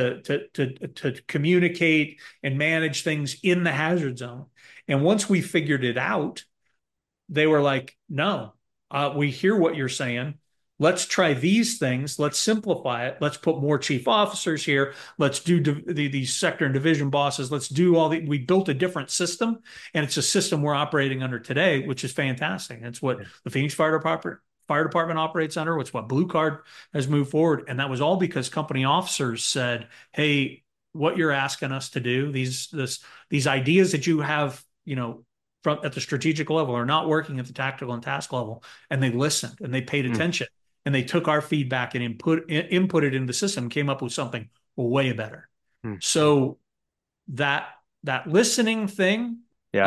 Speaker 1: to communicate and manage things in the hazard zone. And once we figured it out, they were like, no, we hear what you're saying. Let's try these things. Let's simplify it. Let's put more chief officers here. Let's do these sector and division bosses. Let's do we built a different system, and it's a system we're operating under today, which is fantastic. It's what the Phoenix Fire Department operates under. It's what Blue Card has moved forward. And that was all because company officers said, hey, what you're asking us to do, these ideas that you have, from at the strategic level are not working at the tactical and task level. And they listened and they paid attention and they took our feedback and input it into the system, came up with something way better.
Speaker 5: Mm.
Speaker 1: So that listening thing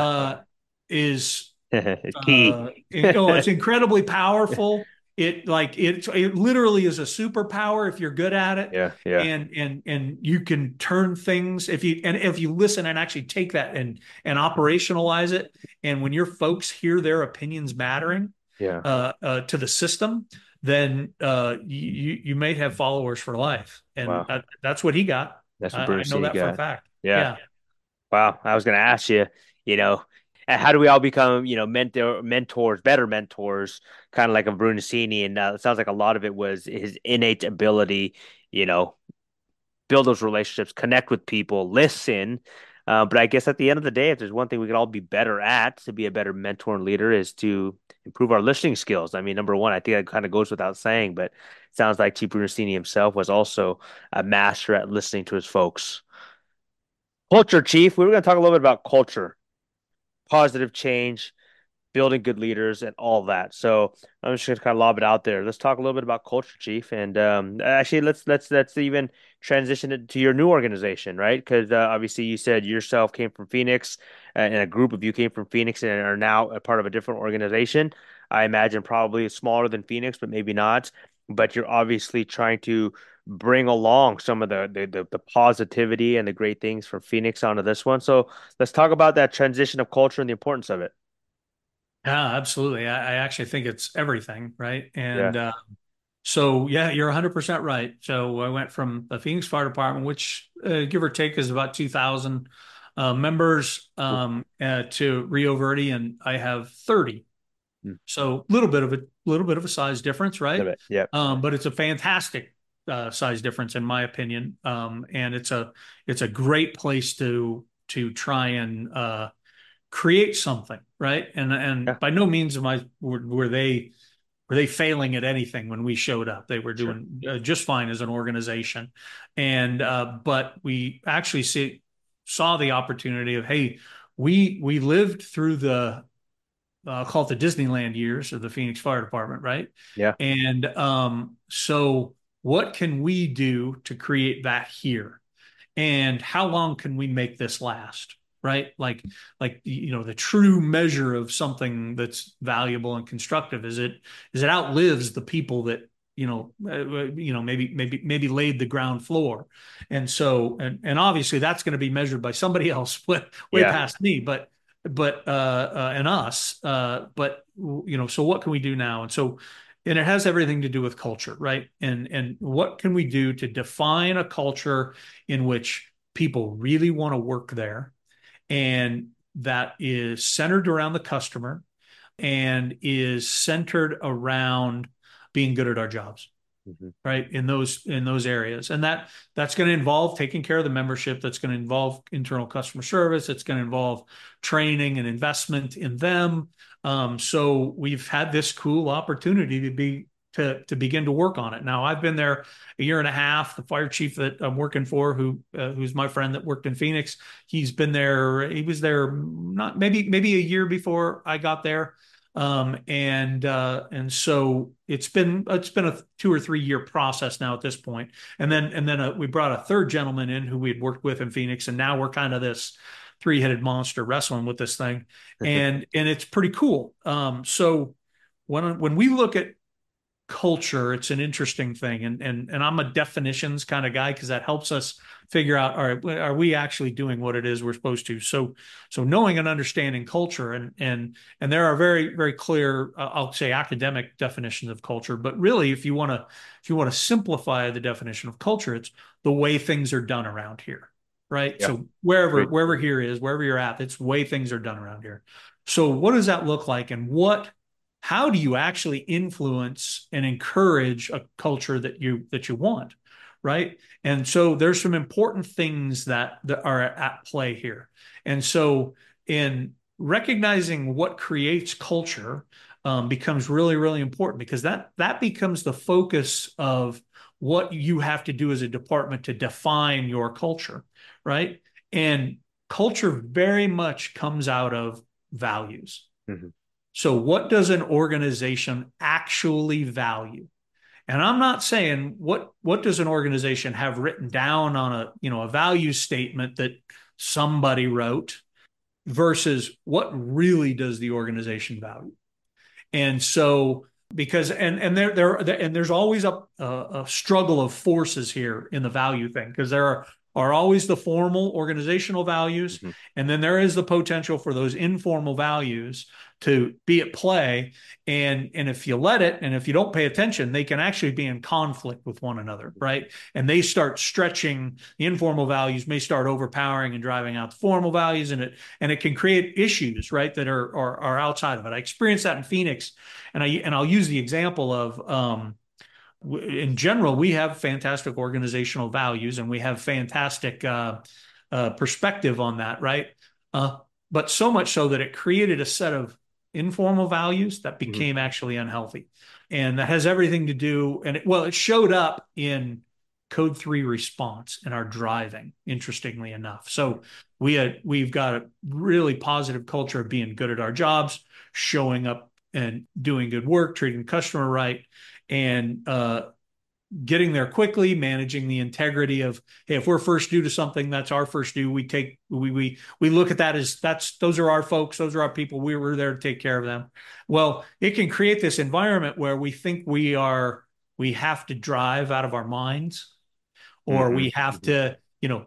Speaker 1: is
Speaker 5: Key.
Speaker 1: it's incredibly powerful. It literally is a superpower if you're good at it.
Speaker 5: Yeah, yeah.
Speaker 1: And you can turn things if you listen and actually take that and operationalize it. And when your folks hear their opinions mattering to the system, then you may have followers for life. And
Speaker 5: Wow.
Speaker 1: that's what he got.
Speaker 5: That's what
Speaker 1: I
Speaker 5: Bruce
Speaker 1: know that for a
Speaker 5: got.
Speaker 1: fact.
Speaker 5: Yeah. Wow. I was going to ask you, how do we all become, mentors, better mentors, kind of like a Brunacini? And it sounds like a lot of it was his innate ability, build those relationships, connect with people, listen. But I guess at the end of the day, if there's one thing we could all be better at to be a better mentor and leader is to improve our listening skills. I mean, number one, I think that kind of goes without saying, but it sounds like Chief Brunacini himself was also a master at listening to his folks. Culture, Chief. We were going to talk a little bit about culture, positive change, building good leaders, and all that. So I'm just going to kind of lob it out there. Let's talk a little bit about culture, Chief, and actually let's even transition it to your new organization, right? Because obviously you said yourself came from Phoenix, and a group of you came from Phoenix and are now a part of a different organization. I imagine probably smaller than Phoenix, but maybe not. But you're obviously trying to bring along some of the positivity and the great things from Phoenix onto this one. So let's talk about that transition of culture and the importance of it.
Speaker 1: Yeah, absolutely. I actually think it's everything, right?
Speaker 5: Yeah.
Speaker 1: So yeah, you're 100% right. So I went from the Phoenix Fire Department, which give or take is about 2,000 members,
Speaker 5: Ooh.
Speaker 1: to Rio Verde, and I have 30.
Speaker 5: Mm.
Speaker 1: So little bit of a size difference,
Speaker 5: Love
Speaker 1: right?
Speaker 5: it. Yeah.
Speaker 1: But it's a fantastic size difference in my opinion, and it's a great place to try and create something, right? And
Speaker 5: Yeah.
Speaker 1: by no means were they failing at anything when we showed up. They were
Speaker 5: Sure.
Speaker 1: doing just fine as an organization, and but we actually saw the opportunity of, hey, we lived through the I'll call it the Disneyland years of the Phoenix Fire Department, right?
Speaker 5: Yeah.
Speaker 1: And so what can we do to create that here? And how long can we make this last? Right? The true measure of something that's valuable and constructive is it outlives the people that maybe laid the ground floor. And so and obviously that's going to be measured by somebody else way
Speaker 5: Yeah.
Speaker 1: past me, and us. So what can we do now? And it has everything to do with culture, right? And what can we do to define a culture in which people really want to work there, and that is centered around the customer and is centered around being good at our jobs,
Speaker 5: Hmm.
Speaker 1: right, in those areas. And that's going to involve taking care of the membership. That's going to involve internal customer service. It's going to involve training and investment in them. So we've had this cool opportunity to begin to work on it. Now I've been there a year and a half. The fire chief that I'm working for, who's my friend that worked in Phoenix, he's been there. He was there not maybe a year before I got there. And so it's been a 2 or 3 year process now at this point. And then we brought a third gentleman in who we had worked with in Phoenix, and now we're kind of this three-headed monster wrestling with this thing, and it's pretty cool. So when we look at culture, it's an interesting thing. And I'm a definitions kind of guy because that helps us figure out, all right, are we actually doing what it is we're supposed to? So knowing and understanding culture, and there are very, very clear, I'll say academic definitions of culture, but really if you want to simplify the definition of culture, it's the way things are done around here. Right.
Speaker 5: Yeah.
Speaker 1: So wherever
Speaker 5: Great.
Speaker 1: wherever here is, wherever you're at, it's the way things are done around here. So what does that look like? And how do you actually influence and encourage a culture that you want, right? And so there's some important things that are at play here. And so in recognizing what creates culture, becomes really, really important, because that becomes the focus of what you have to do as a department to define your culture, right? And culture very much comes out of values.
Speaker 5: Hmm.
Speaker 1: So what does an organization actually value? And I'm not saying what does an organization have written down on a value statement that somebody wrote versus what really does the organization value? And so because and there's always a struggle of forces here in the value thing, because there are always the formal organizational values,
Speaker 5: Hmm.
Speaker 1: and then there is the potential for those informal values to be at play. And if you let it, and if you don't pay attention, they can actually be in conflict with one another, right? And they start stretching, the informal values may start overpowering and driving out the formal values, and it can create issues, right, that are outside of it. I experienced that in Phoenix, and I'll use the example of, in general, we have fantastic organizational values, and we have fantastic perspective on that, right? But so much so that it created a set of informal values that
Speaker 5: Hmm.
Speaker 1: became actually unhealthy. And that has everything to do, it showed up in code 3 response in our driving, interestingly enough. So we've got a really positive culture of being good at our jobs, showing up and doing good work, treating the customer right, and getting there quickly, managing the integrity of, hey, if we're first due to something, that's our first due. We look at that as those are our folks, those are our people. We're there to take care of them. Well, it can create this environment where we think we have to drive out of our minds, or
Speaker 5: Hmm.
Speaker 1: we have
Speaker 5: Hmm.
Speaker 1: to,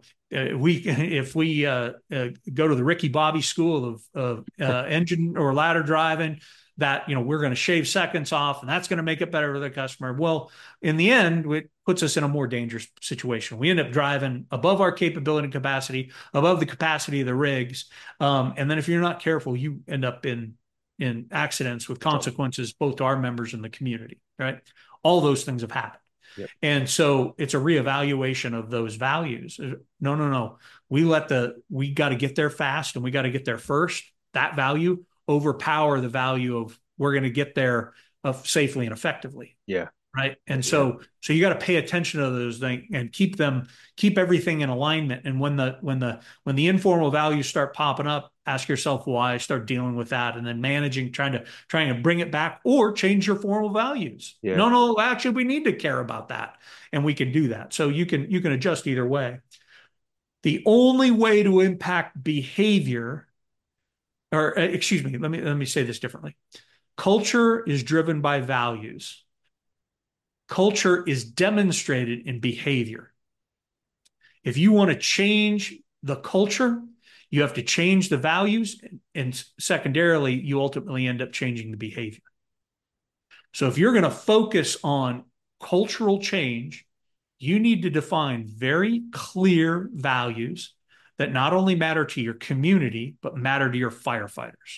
Speaker 1: if we go to the Ricky Bobby school of engine or ladder driving, that, we're going to shave seconds off and that's going to make it better for the customer. Well, in the end, it puts us in a more dangerous situation. We end up driving above our capability and capacity, above the capacity of the rigs. And then if you're not careful, you end up in accidents with consequences both to our members and the community, right? All those things have happened.
Speaker 5: Yep.
Speaker 1: And so it's a reevaluation of those values. No. We got to get there fast and we got to get there first. That value overpower the value of we're going to get there safely and effectively.
Speaker 5: Yeah.
Speaker 1: Right. And so you got to pay attention to those things and keep everything in alignment. And when the informal values start popping up, ask yourself why, start dealing with that, and then managing, trying to bring it back or change your formal values.
Speaker 5: Yeah.
Speaker 1: No, actually we need to care about that. And we can do that. So you can adjust either way. The only way to impact behavior, or excuse me, let me say this differently. Culture is driven by values. Culture is demonstrated in behavior. If you want to change the culture, you have to change the values, and secondarily, you ultimately end up changing the behavior. So if you're going to focus on cultural change, you need to define very clear values that not only matter to your community, but matter to your firefighters.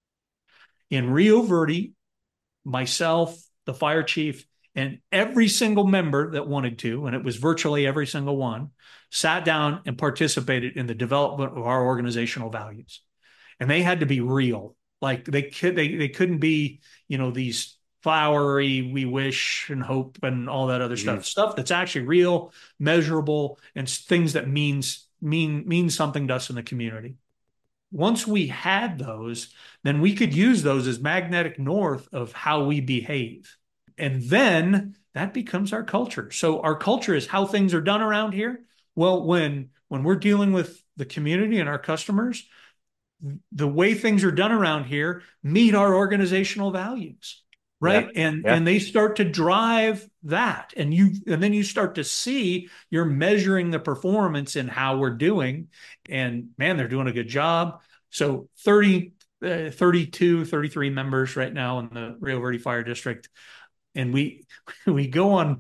Speaker 1: In Rio Verde, myself, the fire chief, and every single member that wanted to, and it was virtually every single one, sat down and participated in the development of our organizational values. And they had to be real. Like they couldn't be, these flowery, we wish and hope and all that other stuff that's actually real, measurable, and things that mean something to us in the community. Once we had those, then we could use those as magnetic north of how we behave. And then that becomes our culture. So our culture is how things are done around here. Well, when we're dealing with the community and our customers, the way things are done around here meet our organizational values, right?
Speaker 5: Yeah.
Speaker 1: And they start to drive that. And then you start to see you're measuring the performance in how we're doing. And man, they're doing a good job. So 32, 33 members right now in the Rio Verde Fire District. And we go on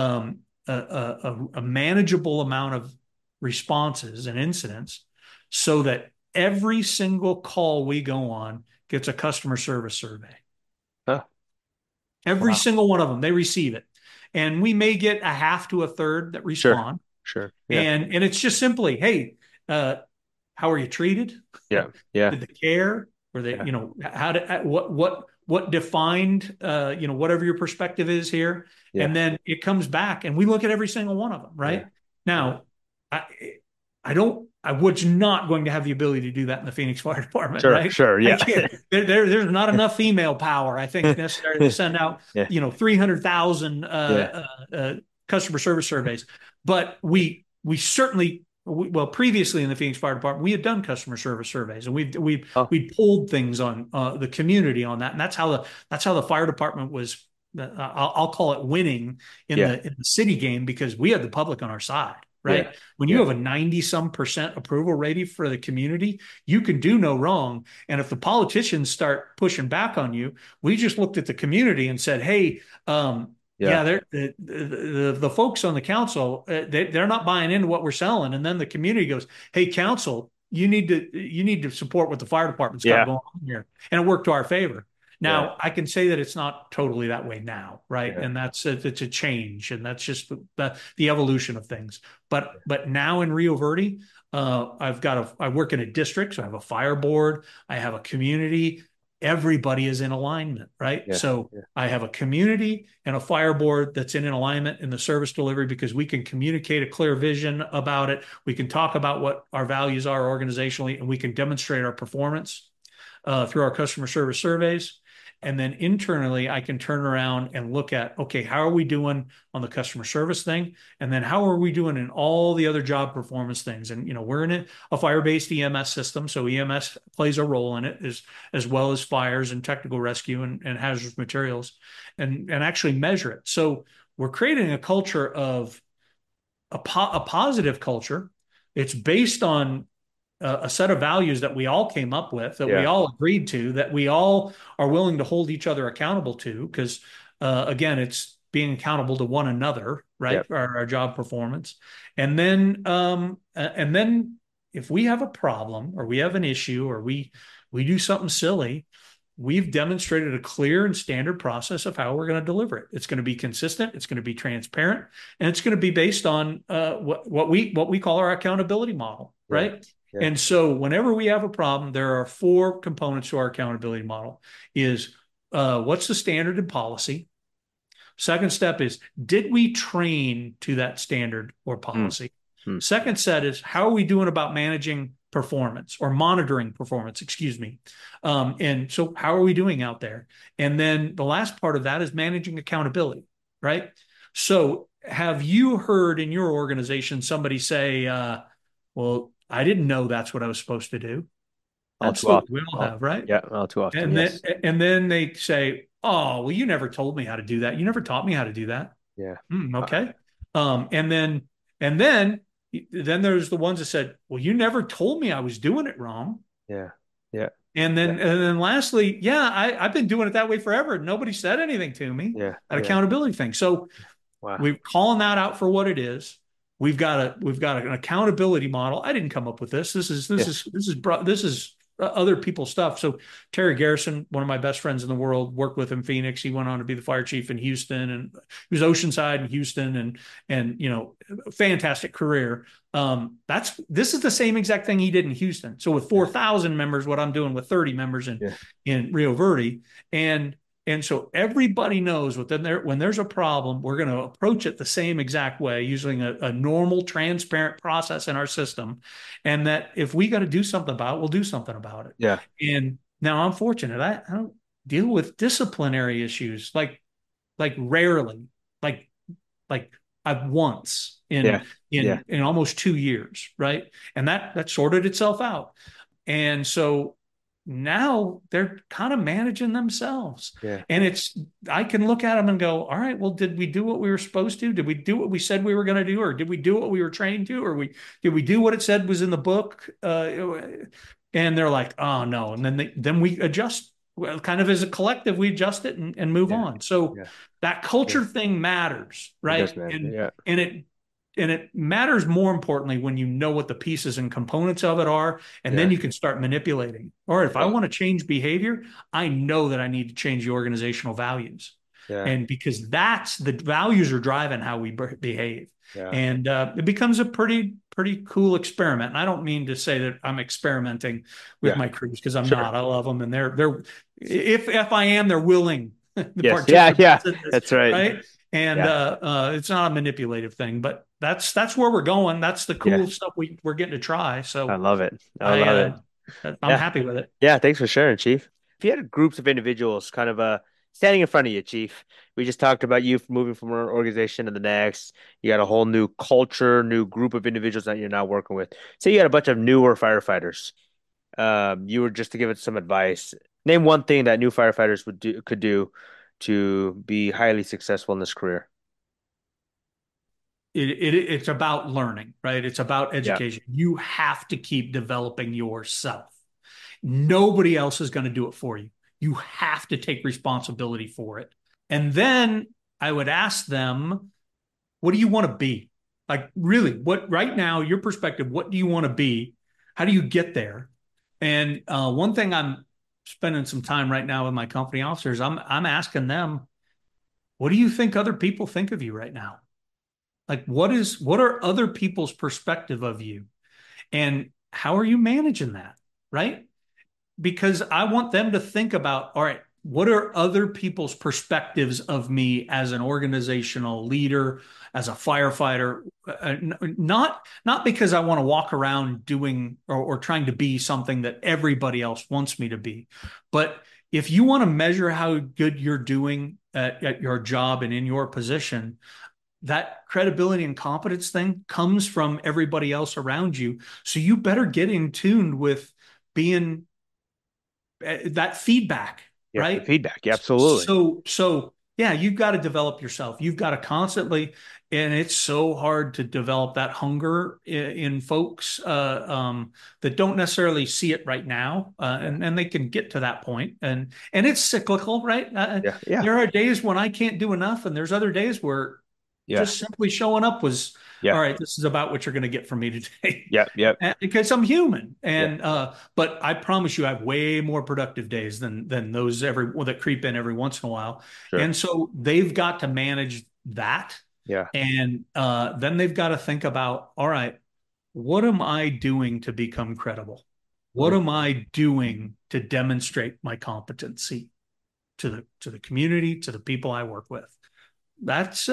Speaker 1: a manageable amount of responses and incidents so that every single call we go on gets a customer service survey.
Speaker 5: Huh.
Speaker 1: Every single one of them, they receive it. And we may get a half to a third that respond.
Speaker 5: Sure. Yeah.
Speaker 1: And it's just simply, hey, how are you treated?
Speaker 5: Yeah.
Speaker 1: Did they care? Were they, what defined, whatever your perspective is here. Yeah. And then it comes back and we look at every single one of them, right? Yeah. Now, I was not going to have the ability to do that in the Phoenix Fire Department, right?
Speaker 5: Sure, yeah.
Speaker 1: There's not enough female power, I think, necessary to send out, 300,000 customer service surveys. But we certainly, previously in the Phoenix Fire Department, we had done customer service surveys, and we pulled things on the community on that, and that's how the fire department was. I'll call it winning in the city game, because we had the public on our side. Right. Yeah. When you have a 90% approval rating for the community, you can do no wrong. And if the politicians start pushing back on you, we just looked at the community and said, hey, the folks on the council, they're not buying into what we're selling. And then the community goes, hey, council, you need to support what the fire department's got going on here. And it worked to our favor. Now, I can say that it's not totally that way now, right? Yeah. And it's a change, and that's just the evolution of things. But now in Rio Verde, I work in a district, so I have a fire board, I have a community. Everybody is in alignment, right? Yeah. So I have a community and a fire board that's in alignment in the service delivery, because we can communicate a clear vision about it. We can talk about what our values are organizationally, and we can demonstrate our performance through our customer service surveys. And then internally, I can turn around and look at, okay, how are we doing on the customer service thing? And then how are we doing in all the other job performance things? And, we're in a fire-based EMS system. So EMS plays a role in it, as well as fires and technical rescue and hazardous materials, and actually measure it. So we're creating a culture of a positive culture. It's based on a set of values that we all came up with, that we
Speaker 5: Yeah.
Speaker 1: all agreed to, that we all are willing to hold each other accountable to, because again, it's being accountable to one another, right?
Speaker 5: Yep.
Speaker 1: For our job performance. And then if we have a problem or we have an issue or we do something silly, we've demonstrated a clear and standard process of how we're going to deliver it. It's going to be consistent, it's going to be transparent, and it's going to be based on what we call our accountability model, right?
Speaker 5: Yeah.
Speaker 1: And so whenever we have a problem, there are four components to our accountability model: is what's the standard and policy? Second step is, did we train to that standard or policy? Second set is, how are we doing about managing performance or monitoring performance, excuse me. And so how are we doing out there? And then the last part of that is managing accountability, right? So have you heard in your organization somebody say, well, I didn't know that's what I was supposed to do?
Speaker 5: All too
Speaker 1: Absolutely.
Speaker 5: often.
Speaker 1: We all have, right?
Speaker 5: Yeah, all too often.
Speaker 1: And
Speaker 5: Yes.
Speaker 1: then they say, oh, well, you never told me how to do that. You never taught me how to do that.
Speaker 5: Yeah.
Speaker 1: Okay. And then there's the ones that said, well, you never told me I was doing it wrong.
Speaker 5: Yeah. Yeah.
Speaker 1: And then lastly, yeah, I've been doing it that way forever. Nobody said anything to me.
Speaker 5: Yeah.
Speaker 1: That
Speaker 5: Yeah.
Speaker 1: accountability thing. So
Speaker 5: Wow.
Speaker 1: we're calling that out for what it is. We've got an accountability model. I didn't come up with this. This is other people's stuff. So Terry Garrison, one of my best friends in the world, worked with in Phoenix. He went on to be the fire chief in Houston, and he was Oceanside in Houston, and fantastic career. This is the same exact thing he did in Houston. So with 4,000 members, what I'm doing with 30 members in Rio Verde, and so everybody knows when there's a problem, we're going to approach it the same exact way, using a normal, transparent process in our system. And that if we got to do something about it, we'll do something about it.
Speaker 5: Yeah.
Speaker 1: And now I'm fortunate. I don't deal with disciplinary issues like rarely, like I've once in almost 2 years, right? And that sorted itself out. And so now they're kind of managing themselves.
Speaker 5: Yeah.
Speaker 1: And I can look at them and go, all right, well, did we do what we were supposed to? Did we do what we said we were going to do? Or did we do what we were trained to? Or did we do what it said was in the book? And they're like, oh no. And then we adjust, well, kind of as a collective, we adjust it and move on. So that culture thing matters, right?
Speaker 5: It does matter.
Speaker 1: And it matters more importantly when you know what the pieces and components of it are, and then you can start manipulating. Or if I want to change behavior, I know that I need to change the organizational values. Yeah. And because the values are driving how we behave. Yeah. And it becomes a pretty cool experiment. And I don't mean to say that I'm experimenting with my crews, because I'm not. I love them, and they're if I am, they're willing.
Speaker 5: Yes. Yeah. That's right.
Speaker 1: Right. And it's not a manipulative thing, but that's where we're going. That's the cool stuff we're getting to try. So
Speaker 5: I love it. I love
Speaker 1: it. I'm happy with it.
Speaker 5: Yeah, thanks for sharing, Chief. If you had groups of individuals kind of standing in front of you, Chief, we just talked about you moving from one organization to the next. You got a whole new culture, new group of individuals that you're now working with. Say you got a bunch of newer firefighters. You were just to give it some advice. Name one thing that new firefighters could do to be highly successful in this career.
Speaker 1: It's about learning, right? It's about education. Yeah. You have to keep developing yourself. Nobody else is going to do it for you. You have to take responsibility for it. And then I would ask them, what do you want to be? Like, really, what right now, your perspective, what do you want to be? How do you get there? And one thing I'm spending some time right now with my company officers, I'm asking them, what do you think other people think of you right now? Like, what are other people's perspective of you? And how are you managing that? Right? Because I want them to think about, all right, what are other people's perspectives of me as an organizational leader, as a firefighter? Not because I want to walk around doing or trying to be something that everybody else wants me to be. But if you want to measure how good you're doing at your job and in your position, that credibility and competence thing comes from everybody else around you. So you better get in tune with being that feedback, right?
Speaker 5: Feedback. Yeah, absolutely.
Speaker 1: So yeah, you've got to develop yourself. You've got to constantly, and it's so hard to develop that hunger in folks that don't necessarily see it right now,
Speaker 5: Yeah.
Speaker 1: and they can get to that point, and it's cyclical, right?
Speaker 5: Yeah. Yeah.
Speaker 1: There are days when I can't do enough, and there's other days where
Speaker 5: Yeah.
Speaker 1: just simply showing up was all
Speaker 5: Yeah.
Speaker 1: right. This is about what you're going to get from me today.
Speaker 5: Yep. Yep.
Speaker 1: Because I'm human,
Speaker 5: Yeah.
Speaker 1: and but I promise you, I have way more productive days than those that creep in every once in a while,
Speaker 5: Sure.
Speaker 1: and so they've got to manage that,
Speaker 5: Yeah.
Speaker 1: and then they've got to think about, all right, what am I doing to become credible? What
Speaker 5: Mhm.
Speaker 1: am I doing to demonstrate my competency to the community, to the people I work with? That's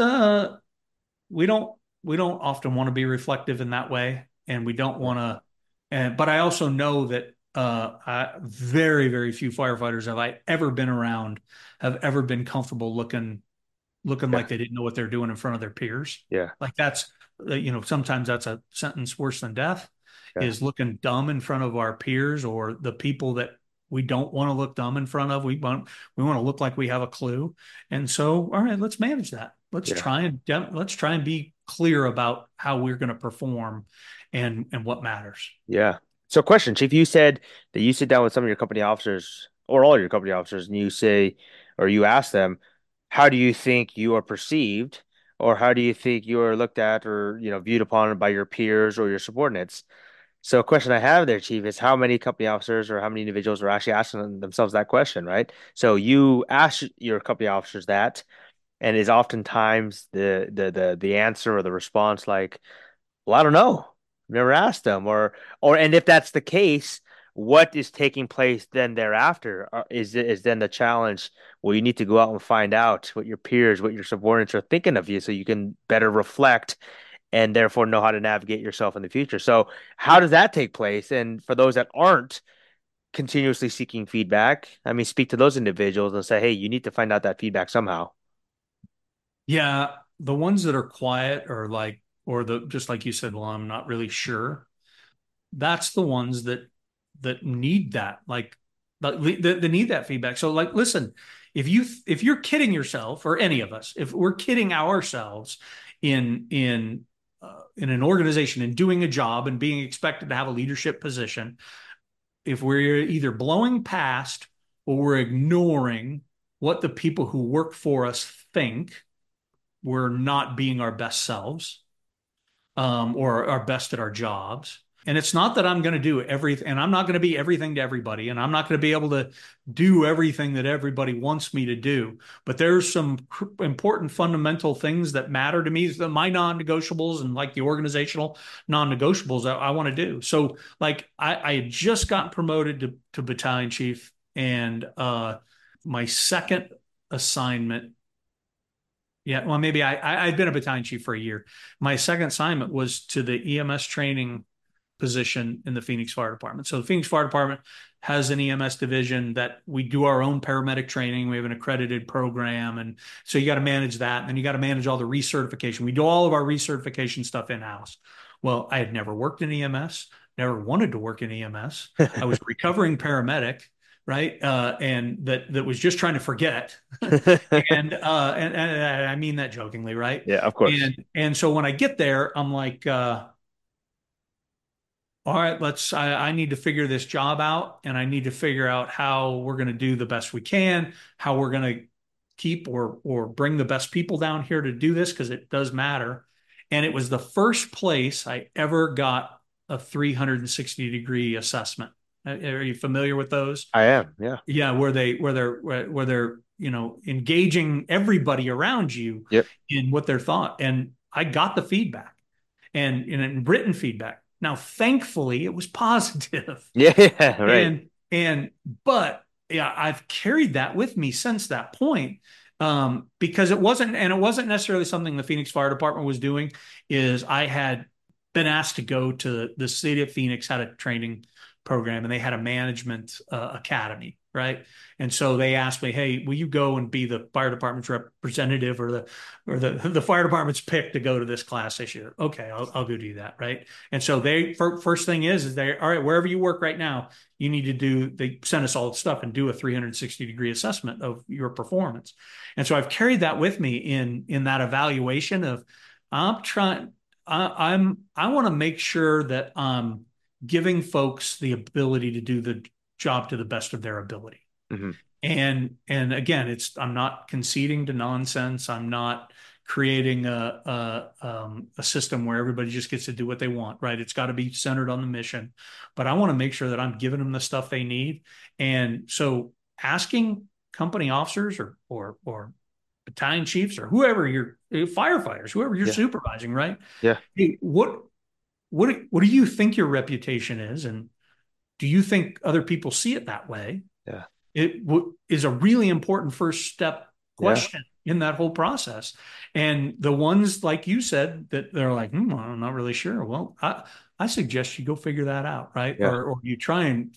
Speaker 1: we don't we don't often want to be reflective in that way, and we don't
Speaker 5: Yeah.
Speaker 1: want to. And but I also know that very few firefighters have I ever been around have ever been comfortable looking
Speaker 5: Yeah.
Speaker 1: like they didn't know what they're doing in front of their peers.
Speaker 5: Yeah.
Speaker 1: Like that's sometimes that's a sentence worse than death,
Speaker 5: Yeah.
Speaker 1: is looking dumb in front of our peers or the people that we don't want to look dumb in front of. We want to look like we have a clue. And so, all right, let's manage that.
Speaker 5: Yeah.
Speaker 1: Let's try and be clear about how we're going to perform and what matters.
Speaker 5: Yeah. So, question, Chief, you said that you sit down with some of your company officers or all your company officers and you say, or you ask them, how do you think you are perceived, or how do you think you are looked at or, viewed upon by your peers or your subordinates? So, a question I have there, Chief, is how many company officers or how many individuals are actually asking themselves that question, right? So, you ask your company officers that, and is oftentimes the answer or the response like, well, I don't know. Never asked them, and if that's the case, what is taking place then thereafter? Is then the challenge? Well, you need to go out and find out what your peers, what your subordinates are thinking of you, so you can better reflect and therefore know how to navigate yourself in the future. So, how does that take place? And for those that aren't continuously seeking feedback, I mean, speak to those individuals and say, hey, you need to find out that feedback somehow.
Speaker 1: Yeah, the ones that are quiet or the just like you said, well, I'm not really sure. That's the ones that need that, like that need that feedback. So, like, listen, if you're kidding yourself, or any of us, if we're kidding ourselves in an organization and doing a job and being expected to have a leadership position, if we're either blowing past or we're ignoring what the people who work for us think, we're not being our best selves, or our best at our jobs. And it's not that I'm going to do everything, and I'm not going to be everything to everybody, and I'm not going to be able to do everything that everybody wants me to do. But there's some important fundamental things that matter to me, my non-negotiables, and like the organizational non-negotiables I want to do. So, like, I had just gotten promoted to battalion chief, and my second assignment. Yeah, well, maybe I'd been a battalion chief for a year. My second assignment was to the EMS training position in the Phoenix Fire Department. So the Phoenix Fire Department has an EMS division that we do our own paramedic training. We have an accredited program, and so you got to manage that, and then you got to manage all the recertification. We do all of our recertification stuff in-house. Well, I had never worked in EMS, never wanted to work in EMS. I was a recovering paramedic, right? And that was just trying to forget. And I mean that jokingly, right?
Speaker 5: Yeah, of course.
Speaker 1: And so when I get there, I'm like, all right, I need to figure this job out, and I need to figure out how we're going to do the best we can, how we're going to keep or bring the best people down here to do this, because it does matter. And it was the first place I ever got a 360-degree assessment. Are you familiar with those?
Speaker 5: I am. Yeah.
Speaker 1: Yeah, where they're engaging everybody around you
Speaker 5: Yep.
Speaker 1: in what their thought. And I got the feedback, and in written feedback. Now, thankfully, it was positive.
Speaker 5: Yeah. Right.
Speaker 1: And but yeah, I've carried that with me since that point, because it wasn't necessarily something the Phoenix Fire Department was doing. Is I had been asked to go to the city of Phoenix, had a training program, and they had a management academy. right? And so they asked me, "Hey, will you go and be the fire department's representative or the fire department's pick to go to this class this year?" Okay, I'll go do that, right? And so first thing is they all right, wherever you work right now, you need to do. They send us all the stuff and do a 360-degree assessment of your performance. And so I've carried that with me in that evaluation of I'm trying. I want to make sure that I'm giving folks the ability to do the job to the best of their ability.
Speaker 5: Hmm.
Speaker 1: And again, I'm not conceding to nonsense. I'm not creating a system where everybody just gets to do what they want, right? It's got to be centered on the mission. But I want to make sure that I'm giving them the stuff they need. And so asking company officers or battalion chiefs or whoever your firefighters, whoever you're
Speaker 5: Yeah.
Speaker 1: supervising, right?
Speaker 5: Yeah.
Speaker 1: Hey, what do you think your reputation is, and do you think other people see it that way?
Speaker 5: Yeah.
Speaker 1: It is a really important first step
Speaker 5: Yeah.
Speaker 1: question in that whole process. And the ones like you said that they're like, I'm not really sure. Well, I suggest you go figure that out, right?
Speaker 5: Yeah.
Speaker 1: Or you try and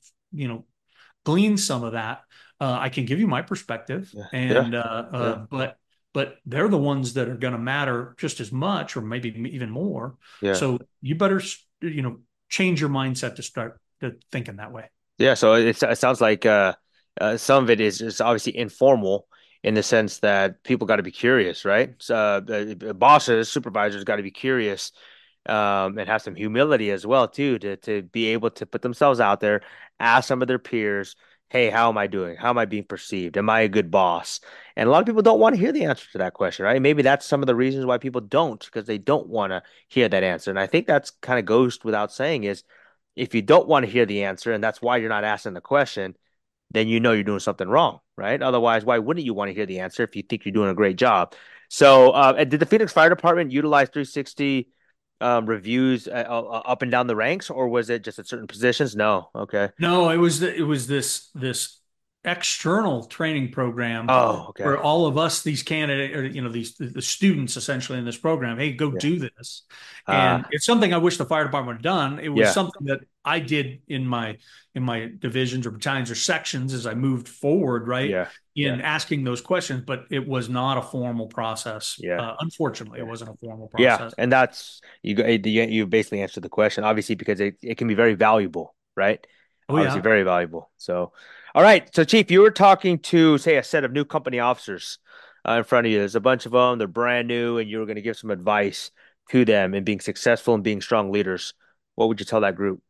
Speaker 1: glean some of that. I can give you my perspective,
Speaker 5: Yeah. Yeah.
Speaker 1: and
Speaker 5: Yeah.
Speaker 1: but they're the ones that are going to matter just as much, or maybe even more.
Speaker 5: Yeah.
Speaker 1: So you better change your mindset to start to thinking that way.
Speaker 5: Yeah. So it sounds like some of it is obviously informal in the sense that people got to be curious, right? So, bosses, supervisors got to be curious, and have some humility as well too, to be able to put themselves out there, ask some of their peers, "Hey, how am I doing? How am I being perceived? Am I a good boss?" And a lot of people don't want to hear the answer to that question, right? Maybe that's some of the reasons why people don't, because they don't want to hear that answer. And I think that's kind of goes without saying is if you don't want to hear the answer, and that's why you're not asking the question, then you know you're doing something wrong, right? Otherwise, why wouldn't you want to hear the answer if you think you're doing a great job? So, did the Phoenix Fire Department utilize 360 reviews up and down the ranks, or was it just at certain positions? No. Okay.
Speaker 1: No, it was this external training program
Speaker 5: Oh, okay.
Speaker 1: for all of us, these candidate or these the students essentially in this program. Hey, go
Speaker 5: Yeah.
Speaker 1: do this,
Speaker 5: Uh,
Speaker 1: and it's something I wish the fire department had done. It was
Speaker 5: yeah.
Speaker 1: something that I did in my divisions or battalions or sections as I moved forward, right,
Speaker 5: Yeah.
Speaker 1: in
Speaker 5: Yeah.
Speaker 1: asking those questions. But it was not a formal process.
Speaker 5: Yeah.
Speaker 1: Unfortunately, it
Speaker 5: Yeah.
Speaker 1: wasn't a formal
Speaker 5: Yeah.
Speaker 1: process.
Speaker 5: And that's you basically answered the question, obviously, because it can be very valuable, right?
Speaker 1: Oh
Speaker 5: Obviously,
Speaker 1: yeah.
Speaker 5: very valuable. So, all right. So, Chief, you were talking to, say, a set of new company officers in front of you. There's a bunch of them. They're brand new, and you were going to give some advice to them in being successful and being strong leaders. What would you tell that group?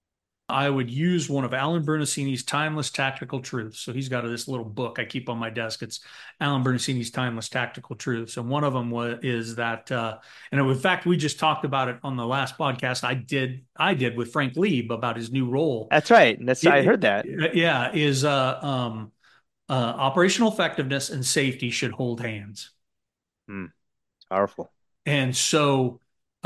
Speaker 1: I would use one of Alan Bernasini's Timeless Tactical Truths. So he's got this little book I keep on my desk. It's Alan Bernasini's Timeless Tactical Truths, and one of them is that, and in fact, we just talked about it on the last podcast I did with Frank Lieb about his new role.
Speaker 5: That's right. I heard that.
Speaker 1: Yeah, is operational effectiveness and safety should hold hands.
Speaker 5: Hmm. Powerful.
Speaker 1: And so,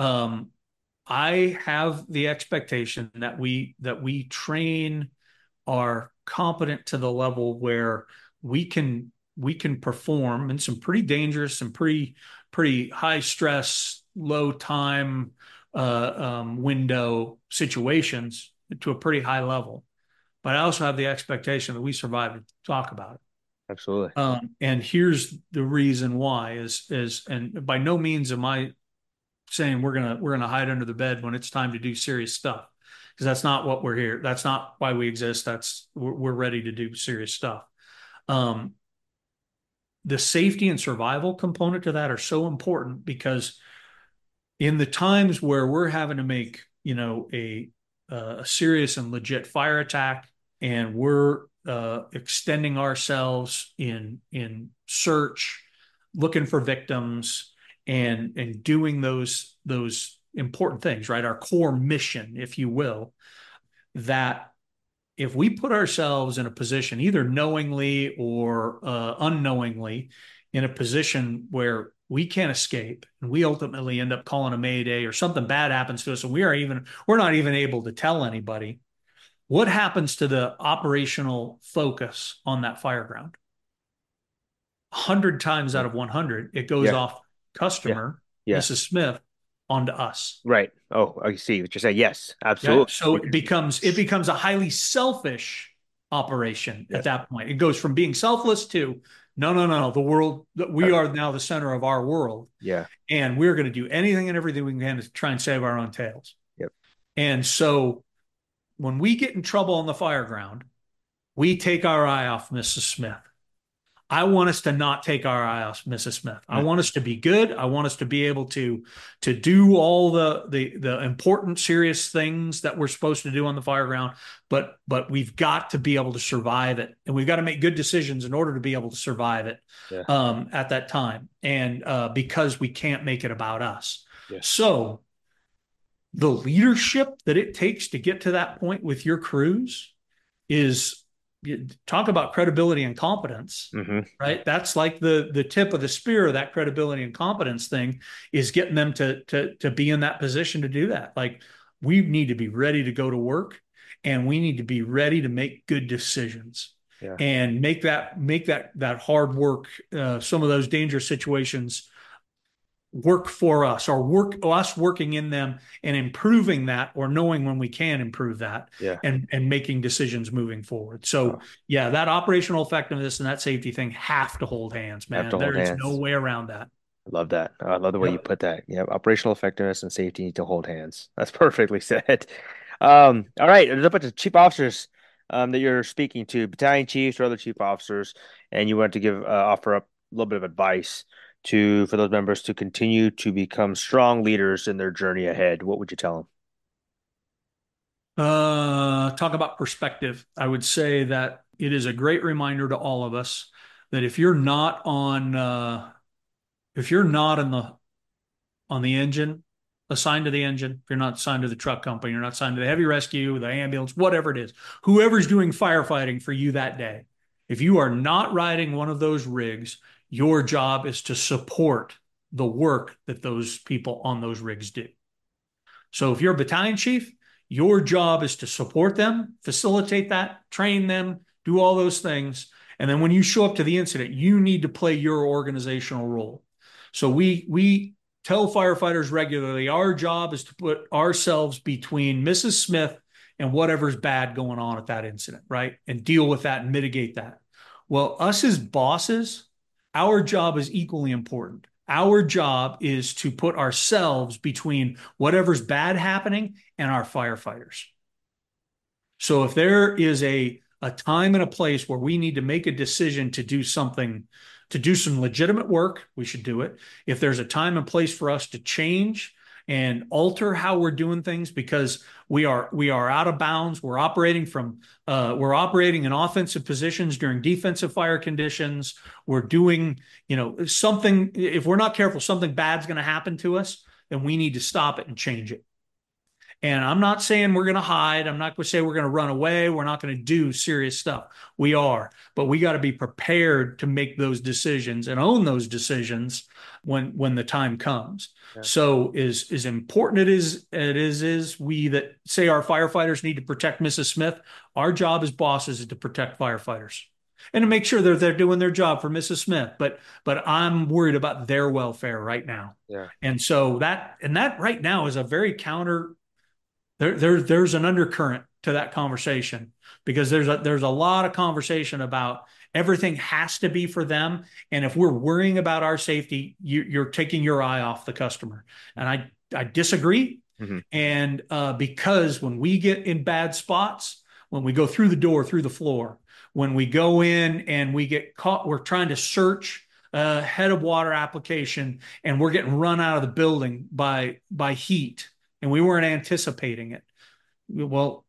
Speaker 1: I have the expectation that we train are competent to the level where we can perform in some pretty dangerous and pretty high stress, low time window situations to a pretty high level. But I also have the expectation that we survive to talk about it.
Speaker 5: Absolutely.
Speaker 1: And here's the reason why is and by no means am I saying we're gonna hide under the bed when it's time to do serious stuff, because that's not what we're here. That's not why we exist. We're ready to do serious stuff. Um, the safety and survival component to that are so important because in the times where we're having to make a serious and legit fire attack, and we're extending ourselves in search, looking for victims, and doing those important things, right? Our core mission, if you will, that if we put ourselves in a position, either knowingly or unknowingly, in a position where we can't escape, and we ultimately end up calling a mayday, or something bad happens to us, and we're not even able to tell anybody, what happens to the operational focus on that fire ground? 100 times out of 100, it goes
Speaker 5: Yeah.
Speaker 1: off
Speaker 5: Yeah.
Speaker 1: customer,
Speaker 5: Yeah.
Speaker 1: Mrs. Smith, onto us.
Speaker 5: Right. Oh, I see what you're saying. Yes,
Speaker 1: Yeah.
Speaker 5: absolutely.
Speaker 1: So it becomes a highly selfish operation at
Speaker 5: Yes.
Speaker 1: that point. It goes from being selfless to no, no, no, the world, we are now the center of our world.
Speaker 5: Yeah.
Speaker 1: And we're going to do anything and everything we can to try and save our own tails.
Speaker 5: Yep.
Speaker 1: And so when we get in trouble on the fire ground, we take our eye off Mrs. Smith. I want us to not take our eye off Mrs. Smith. I want us to be good. I want us to be able to do all the important, serious things that we're supposed to do on the fire ground. But we've got to be able to survive it, and we've got to make good decisions in order to be able to survive it at that time. And because we can't make it about us, so the leadership that it takes to get to that point with your crews is. You talk about credibility and competence, right? That's like the tip of the spear of that credibility and competence thing is getting them to be in that position to do that. Like we need to be ready to go to work, and we need to be ready to make good decisions and make that hard work, some of those dangerous situations work for us, or us working in them and improving that, or knowing when we can improve that and making decisions moving forward. So that operational effectiveness and that safety thing have to hold hands, man. There is no way around that.
Speaker 5: I love that. I love the way you put that. Yeah, operational effectiveness and safety need to hold hands. That's perfectly said. All right, there's a bunch of chief officers that you're speaking to, battalion chiefs or other chief officers, and you want to give offer up a little bit of advice for those members to continue to become strong leaders in their journey ahead. What would you tell
Speaker 1: them? Talk about perspective. I would say that it is a great reminder to all of us that if you're not on the engine, assigned to the engine, if you're not assigned to the truck company, you're not assigned to the heavy rescue, the ambulance, whatever it is, whoever's doing firefighting for you that day, if you are not riding one of those rigs, your job is to support the work that those people on those rigs do. So if you're a battalion chief, your job is to support them, facilitate that, train them, do all those things. And then when you show up to the incident, you need to play your organizational role. So we tell firefighters regularly, our job is to put ourselves between Mrs. Smith and whatever's bad going on at that incident, right? And deal with that and mitigate that. Well, us as bosses, our job is equally important. Our job is to put ourselves between whatever's bad happening and our firefighters. So if there is a time and a place where we need to make a decision to do something, to do some legitimate work, we should do it. If there's a time and place for us to change and alter how we're doing things because we are out of bounds, we're operating in offensive positions during defensive fire conditions, we're doing, something, if we're not careful, something bad's going to happen to us, then we need to stop it and change it. And I'm not saying we're going to hide. I'm not going to say we're going to run away. We're not going to do serious stuff. We are, but we got to be prepared to make those decisions and own those decisions when the time comes. Yeah. So as important it is we that say our firefighters need to protect Mrs. Smith, our job as bosses is to protect firefighters and to make sure that they're doing their job for Mrs. Smith. But I'm worried about their welfare right now.
Speaker 5: Yeah.
Speaker 1: And so that right now is a very there's an undercurrent to that conversation because there's a lot of conversation about everything has to be for them. And if we're worrying about our safety, you're taking your eye off the customer. And I disagree. Mm-hmm. And because when we get in bad spots, when we go through the door, through the floor, when we go in and we get caught, we're trying to search a head of water application and we're getting run out of the building by heat. And we weren't anticipating it. Well,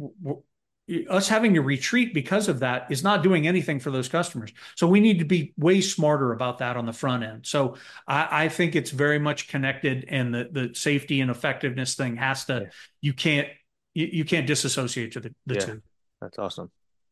Speaker 1: us having to retreat because of that is not doing anything for those customers. So we need to be way smarter about that on the front end. So I think it's very much connected, and the safety and effectiveness thing has to. Yeah. You can't disassociate the two.
Speaker 5: That's awesome.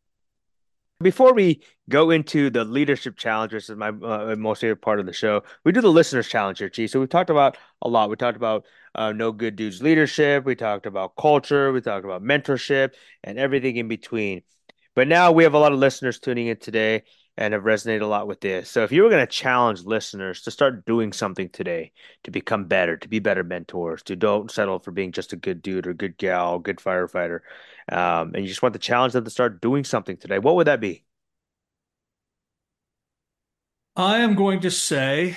Speaker 5: Before we go into the leadership challenges, is my most favorite part of the show, we do the listeners challenge here, Chief. So we've talked about a lot. We talked about No Good Dudes leadership. We talked about culture. We talked about mentorship and everything in between. But now we have a lot of listeners tuning in today, and have resonated a lot with this. So if you were going to challenge listeners to start doing something today to become better, to be better mentors, to don't settle for being just a good dude or good gal, good firefighter, and you just want to challenge them to start doing something today, what would that be?
Speaker 1: I am going to say,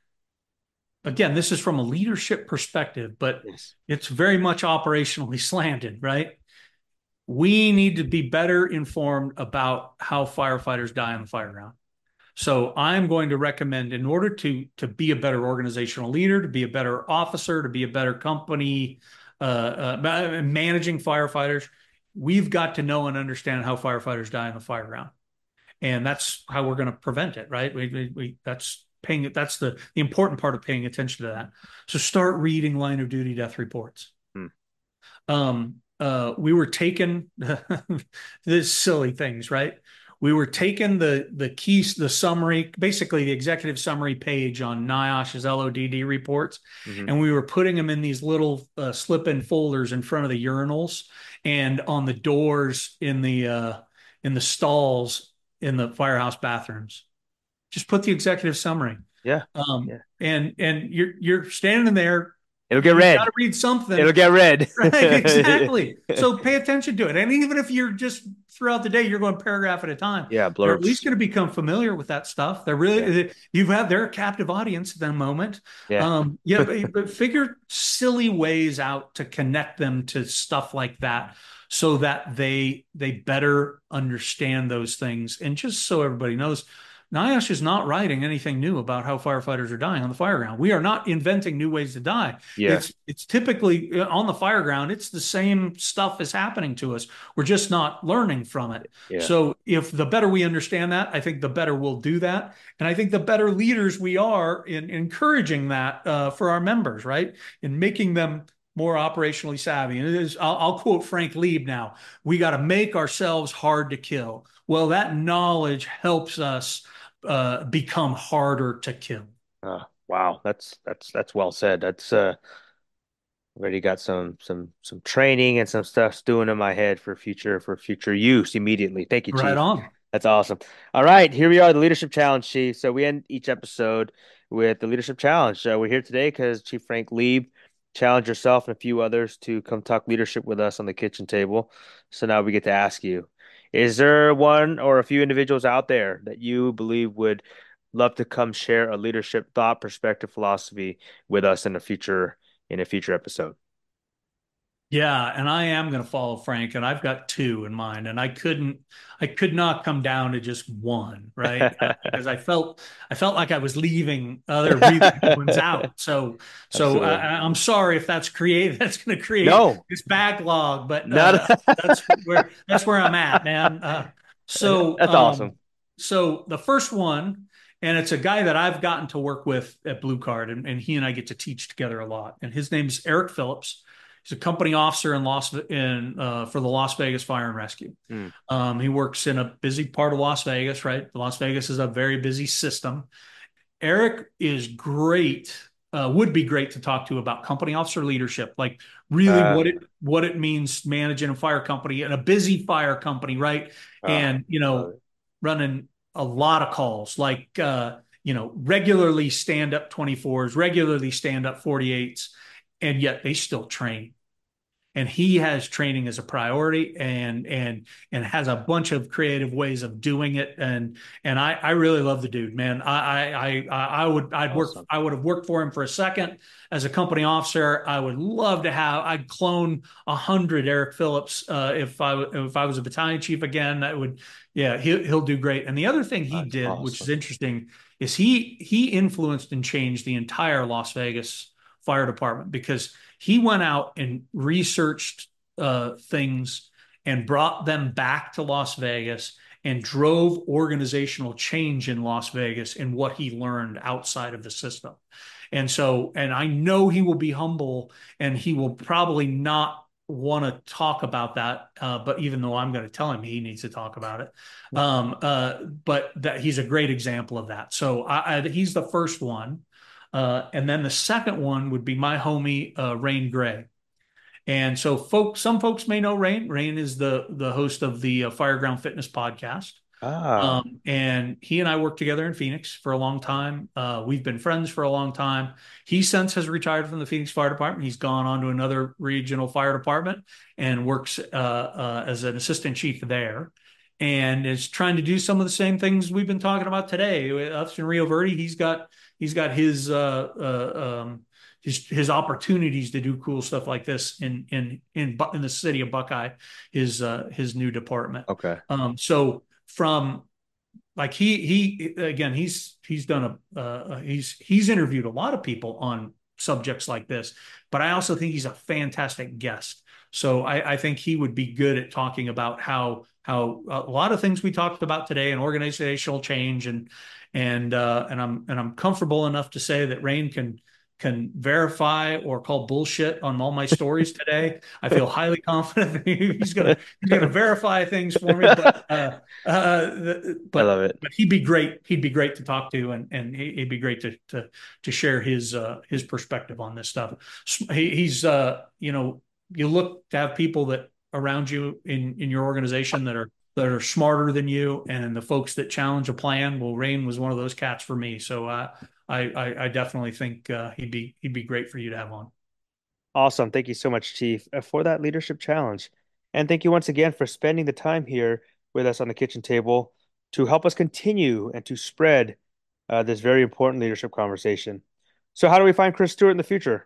Speaker 1: again, this is from a leadership perspective, but
Speaker 5: Yes.
Speaker 1: it's very much operationally slanted, right? We need to be better informed about how firefighters die on the fire ground. So I'm going to recommend, in order to be a better organizational leader, to be a better officer, to be a better company managing firefighters, we've got to know and understand how firefighters die on the fire ground, and that's how we're going to prevent it, right? That's the important part of paying attention to that. So start reading line of duty death reports.
Speaker 5: Hmm.
Speaker 1: We were taking this silly things, right? We were taking the keys, the summary, basically the executive summary page on NIOSH's LODD reports,
Speaker 5: Hmm.
Speaker 1: and we were putting them in these little slip-in folders in front of the urinals and on the doors in the stalls in the firehouse bathrooms. Just put the executive summary.
Speaker 5: Yeah. Yeah.
Speaker 1: And you're standing there.
Speaker 5: It'll get
Speaker 1: You got
Speaker 5: read.
Speaker 1: to read something.
Speaker 5: It'll get read.
Speaker 1: Right, exactly. So pay attention to it. And even if you're just throughout the day, you're going paragraph at a time.
Speaker 5: Yeah,
Speaker 1: They're at least
Speaker 5: blurts.
Speaker 1: going to become familiar with that stuff. They're
Speaker 5: Yeah.
Speaker 1: really, they're a captive audience at that moment.
Speaker 5: Yeah.
Speaker 1: Yeah, but figure silly ways out to connect them to stuff like that so that they better understand those things. And just so everybody knows, NIOSH is not writing anything new about how firefighters are dying on the fire ground. We are not inventing new ways to die.
Speaker 5: Yeah.
Speaker 1: It's typically on the fire ground, it's the same stuff is happening to us. We're just not learning from it.
Speaker 5: Yeah.
Speaker 1: So if the better we understand that, I think the better we'll do that. And I think the better leaders we are in encouraging that for our members, right? In making them more operationally savvy. And it is, I'll quote Frank Lieb now. We got to make ourselves hard to kill. Well, that knowledge helps us become harder to kill.
Speaker 5: Wow, that's well said. That's already got some training and some stuff stewing in my head for future use immediately. Thank you,
Speaker 1: Right
Speaker 5: Chief.
Speaker 1: on.
Speaker 5: That's awesome. All right, here we are, the Leadership Challenge, Chief. So we end each episode with the Leadership Challenge. We're here today because Chief Frank Lieb challenged yourself and a few others to come talk leadership with us on the kitchen table. So now we get to ask you, is there one or a few individuals out there that you believe would love to come share a leadership thought, perspective, philosophy with us in a future episode?
Speaker 1: Yeah, and I am going to follow Frank, and I've got two in mind, and I could not come down to just one, right? Because I felt like I was leaving other really good ones out. So
Speaker 5: Absolutely.
Speaker 1: I'm sorry if that's going to create
Speaker 5: No,
Speaker 1: this backlog, but
Speaker 5: not
Speaker 1: that's where I'm at, man. So
Speaker 5: that's awesome.
Speaker 1: so the first one, and it's a guy that I've gotten to work with at Blue Card, and he and I get to teach together a lot, and his name's Eric Phillips. He's a company officer for the Las Vegas Fire and Rescue.
Speaker 5: Mm.
Speaker 1: He works in a busy part of Las Vegas, right? Las Vegas is a very busy system. Eric is great, would be great to talk to about company officer leadership, like really
Speaker 5: Uh,
Speaker 1: what it means managing a fire company and a busy fire company, right? And
Speaker 5: love it.
Speaker 1: running a lot of calls, like regularly stand up 24s, regularly stand up 48s, and yet they still train. And he has training as a priority and has a bunch of creative ways of doing it. And I really love the dude, man.
Speaker 5: Awesome.
Speaker 1: I would have worked for him for a second as a company officer. I would love to I'd clone 100 Eric Phillips if I was a battalion chief again. Yeah, he'll do great. And the other thing he
Speaker 5: That's
Speaker 1: did, which is
Speaker 5: awesome.
Speaker 1: interesting, is he influenced and changed the entire Las Vegas fire department because he went out and researched things and brought them back to Las Vegas and drove organizational change in Las Vegas in what he learned outside of the system. And I know he will be humble and he will probably not want to talk about that. But even though I'm going to tell him he needs to talk about it, but that he's a great example of that. So he's the first one. And then the second one would be my homie, Rain Gray. And so some folks may know Rain. Rain is the host of the Fireground Fitness podcast.
Speaker 5: Ah,
Speaker 1: And he and I worked together in Phoenix for a long time. We've been friends for a long time. He since has retired from the Phoenix Fire Department. He's gone on to another regional fire department and works as an assistant chief there, and is trying to do some of the same things we've been talking about today. Up in Rio Verde, he's got his opportunities to do cool stuff like this in the city of Buckeye, his new department.
Speaker 5: okay.
Speaker 1: So from like he again he's done he's interviewed a lot of people on subjects like this, but I also think he's a fantastic guest. So I think he would be good at talking about how a lot of things we talked about today and organizational change and I'm comfortable enough to say that Rain can verify or call bullshit on all my stories today. I feel highly confident that he's gonna verify things for me.
Speaker 5: I love it.
Speaker 1: But he'd be great. He'd be great to talk to, and he'd be great to share his perspective on this stuff. He's you look to have people that around you in your organization that are smarter than you, and the folks that challenge a plan. Well, Rain was one of those cats for me. So I definitely think he'd be great for you to have on.
Speaker 5: Awesome. Thank you so much, Chief, for that leadership challenge. And thank you once again for spending the time here with us on the kitchen table to help us continue and to spread this very important leadership conversation. So, how do we find Chris Stewart in the future?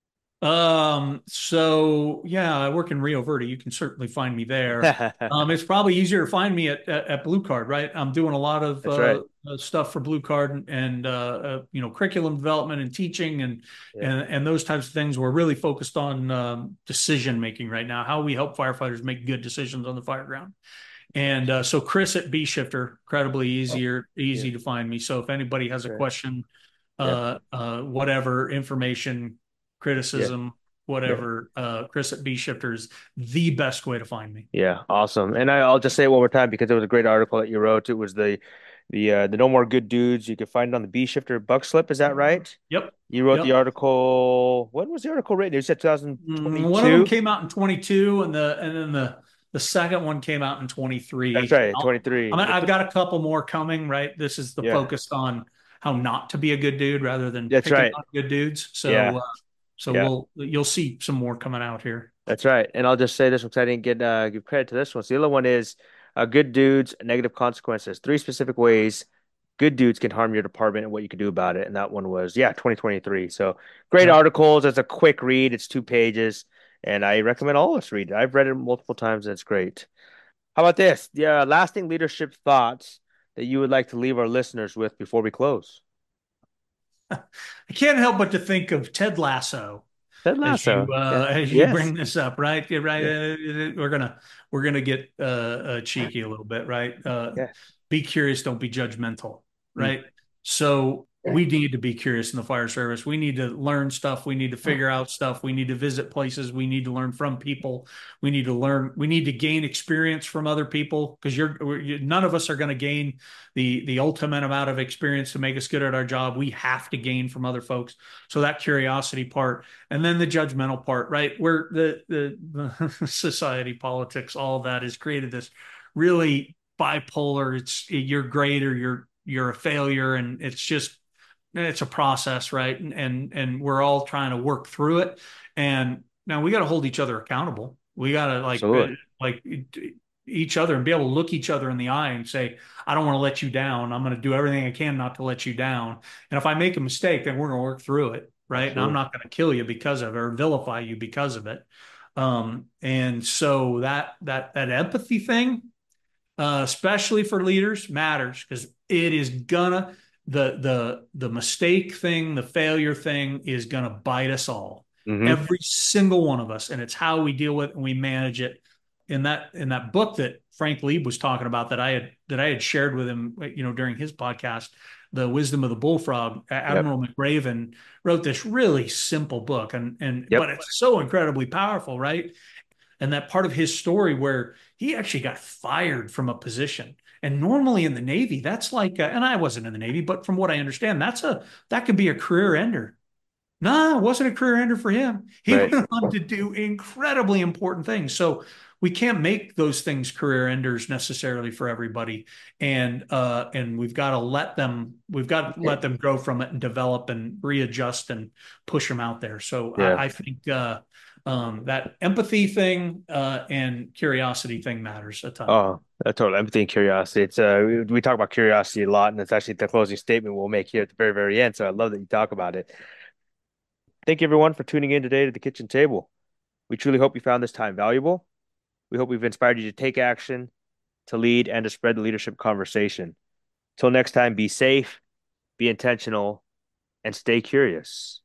Speaker 1: So yeah, I work in Rio Verde. You can certainly find me there. It's probably easier to find me at Blue Card, right? I'm doing a lot of
Speaker 5: That's right.
Speaker 1: stuff for Blue Card and curriculum development and teaching
Speaker 5: Yeah.
Speaker 1: and those types of things. We're really focused on decision making right now, how we help firefighters make good decisions on the fire ground. And so Chris at B Shifter, incredibly easy
Speaker 5: Yeah.
Speaker 1: to find me. So if anybody has a
Speaker 5: Right.
Speaker 1: question,
Speaker 5: Yeah.
Speaker 1: whatever information,
Speaker 5: Yeah.
Speaker 1: criticism,
Speaker 5: Yeah.
Speaker 1: whatever, Chris at B Shifter is the best way to find me.
Speaker 5: Yeah. Awesome. And I'll just say it one more time because it was a great article that you wrote. It was the No More Good Dudes. You can find it on the B Shifter Buck Slip. Is that right?
Speaker 1: Yep.
Speaker 5: You wrote the
Speaker 1: Yep.
Speaker 5: article. When was the article written? You said
Speaker 1: One of them
Speaker 5: 2022.
Speaker 1: came out in 22 and then the second one came out in
Speaker 5: That's
Speaker 1: 23.
Speaker 5: right. 23.
Speaker 1: I've got a couple more coming, right? This is the
Speaker 5: Yeah.
Speaker 1: focus on how not to be a good dude rather than
Speaker 5: That's
Speaker 1: picking
Speaker 5: right.
Speaker 1: on good dudes.
Speaker 5: Yeah. Yeah.
Speaker 1: You'll see some more coming out here.
Speaker 5: That's right. And I'll just say this one because I didn't give credit to this one. So the other one is good dudes, negative consequences. Three specific ways good dudes can harm your department and what you can do about it. And that one was, yeah, 2023. So great
Speaker 1: Yep.
Speaker 5: articles. It's a quick read. It's 2 pages. And I recommend all of us read it. I've read it multiple times and it's great. How about this? Yeah, lasting leadership thoughts that you would like to leave our listeners with before we close.
Speaker 1: I can't help but to think of Ted Lasso
Speaker 5: Ted
Speaker 1: as you
Speaker 5: Lasso. Yeah.
Speaker 1: bring
Speaker 5: Yes.
Speaker 1: this up, right? Yeah, right.
Speaker 5: Yeah.
Speaker 1: We're gonna get cheeky a little bit, right?
Speaker 5: Yeah.
Speaker 1: Be curious, don't be judgmental,
Speaker 5: Mm.
Speaker 1: right? So we need to be curious in the fire service. We need to learn stuff. We need to figure out stuff. We need to visit places. We need to learn from people. We need to learn. We need to gain experience from other people because none of us are going to gain the ultimate amount of experience to make us good at our job. We have to gain from other folks. So that curiosity part, and then the judgmental part, right? Where the society, politics, all of that has created this really bipolar. It's you're great or you're a failure, and it's a process, right? And we're all trying to work through it. And now we got to hold each other accountable. We got to
Speaker 5: Absolutely.
Speaker 1: like each other and be able to look each other in the eye and say, I don't want to let you down. I'm going to do everything I can not to let you down. And if I make a mistake, then we're going to work through it, right? And I'm
Speaker 5: Absolutely.
Speaker 1: not going to kill you because of it or vilify you because of it. And so that empathy thing, especially for leaders, matters because it is gonna the mistake thing, the failure thing is gonna bite us all,
Speaker 5: Hmm.
Speaker 1: every single one of us, and it's how we deal with it and we manage it. In that book that Frank Lieb was talking about that I had shared with him, during his podcast, The Wisdom of the Bullfrog,
Speaker 5: Yep.
Speaker 1: Admiral McRaven wrote this really simple book, and
Speaker 5: Yep.
Speaker 1: but it's so incredibly powerful, right? And that part of his story where he actually got fired from a position. And normally in the Navy, that's like, and I wasn't in the Navy, but from what I understand, that could be a career ender. No, it wasn't a career ender for him. He
Speaker 5: Right.
Speaker 1: went on to do incredibly important things. So we can't make those things career enders necessarily for everybody, and we've got to let them grow from it and develop and readjust and push them out there. So
Speaker 5: Yeah.
Speaker 1: I think that empathy thing and curiosity thing matters a ton.
Speaker 5: Oh, total empathy and curiosity. It's we talk about curiosity a lot, and it's actually the closing statement we'll make here at the very, very end. So I love that you talk about it. Thank you everyone for tuning in today to the kitchen table. We truly hope you found this time valuable. We hope we've inspired you to take action, to lead, and to spread the leadership conversation. Till next time, be safe, be intentional, and stay curious.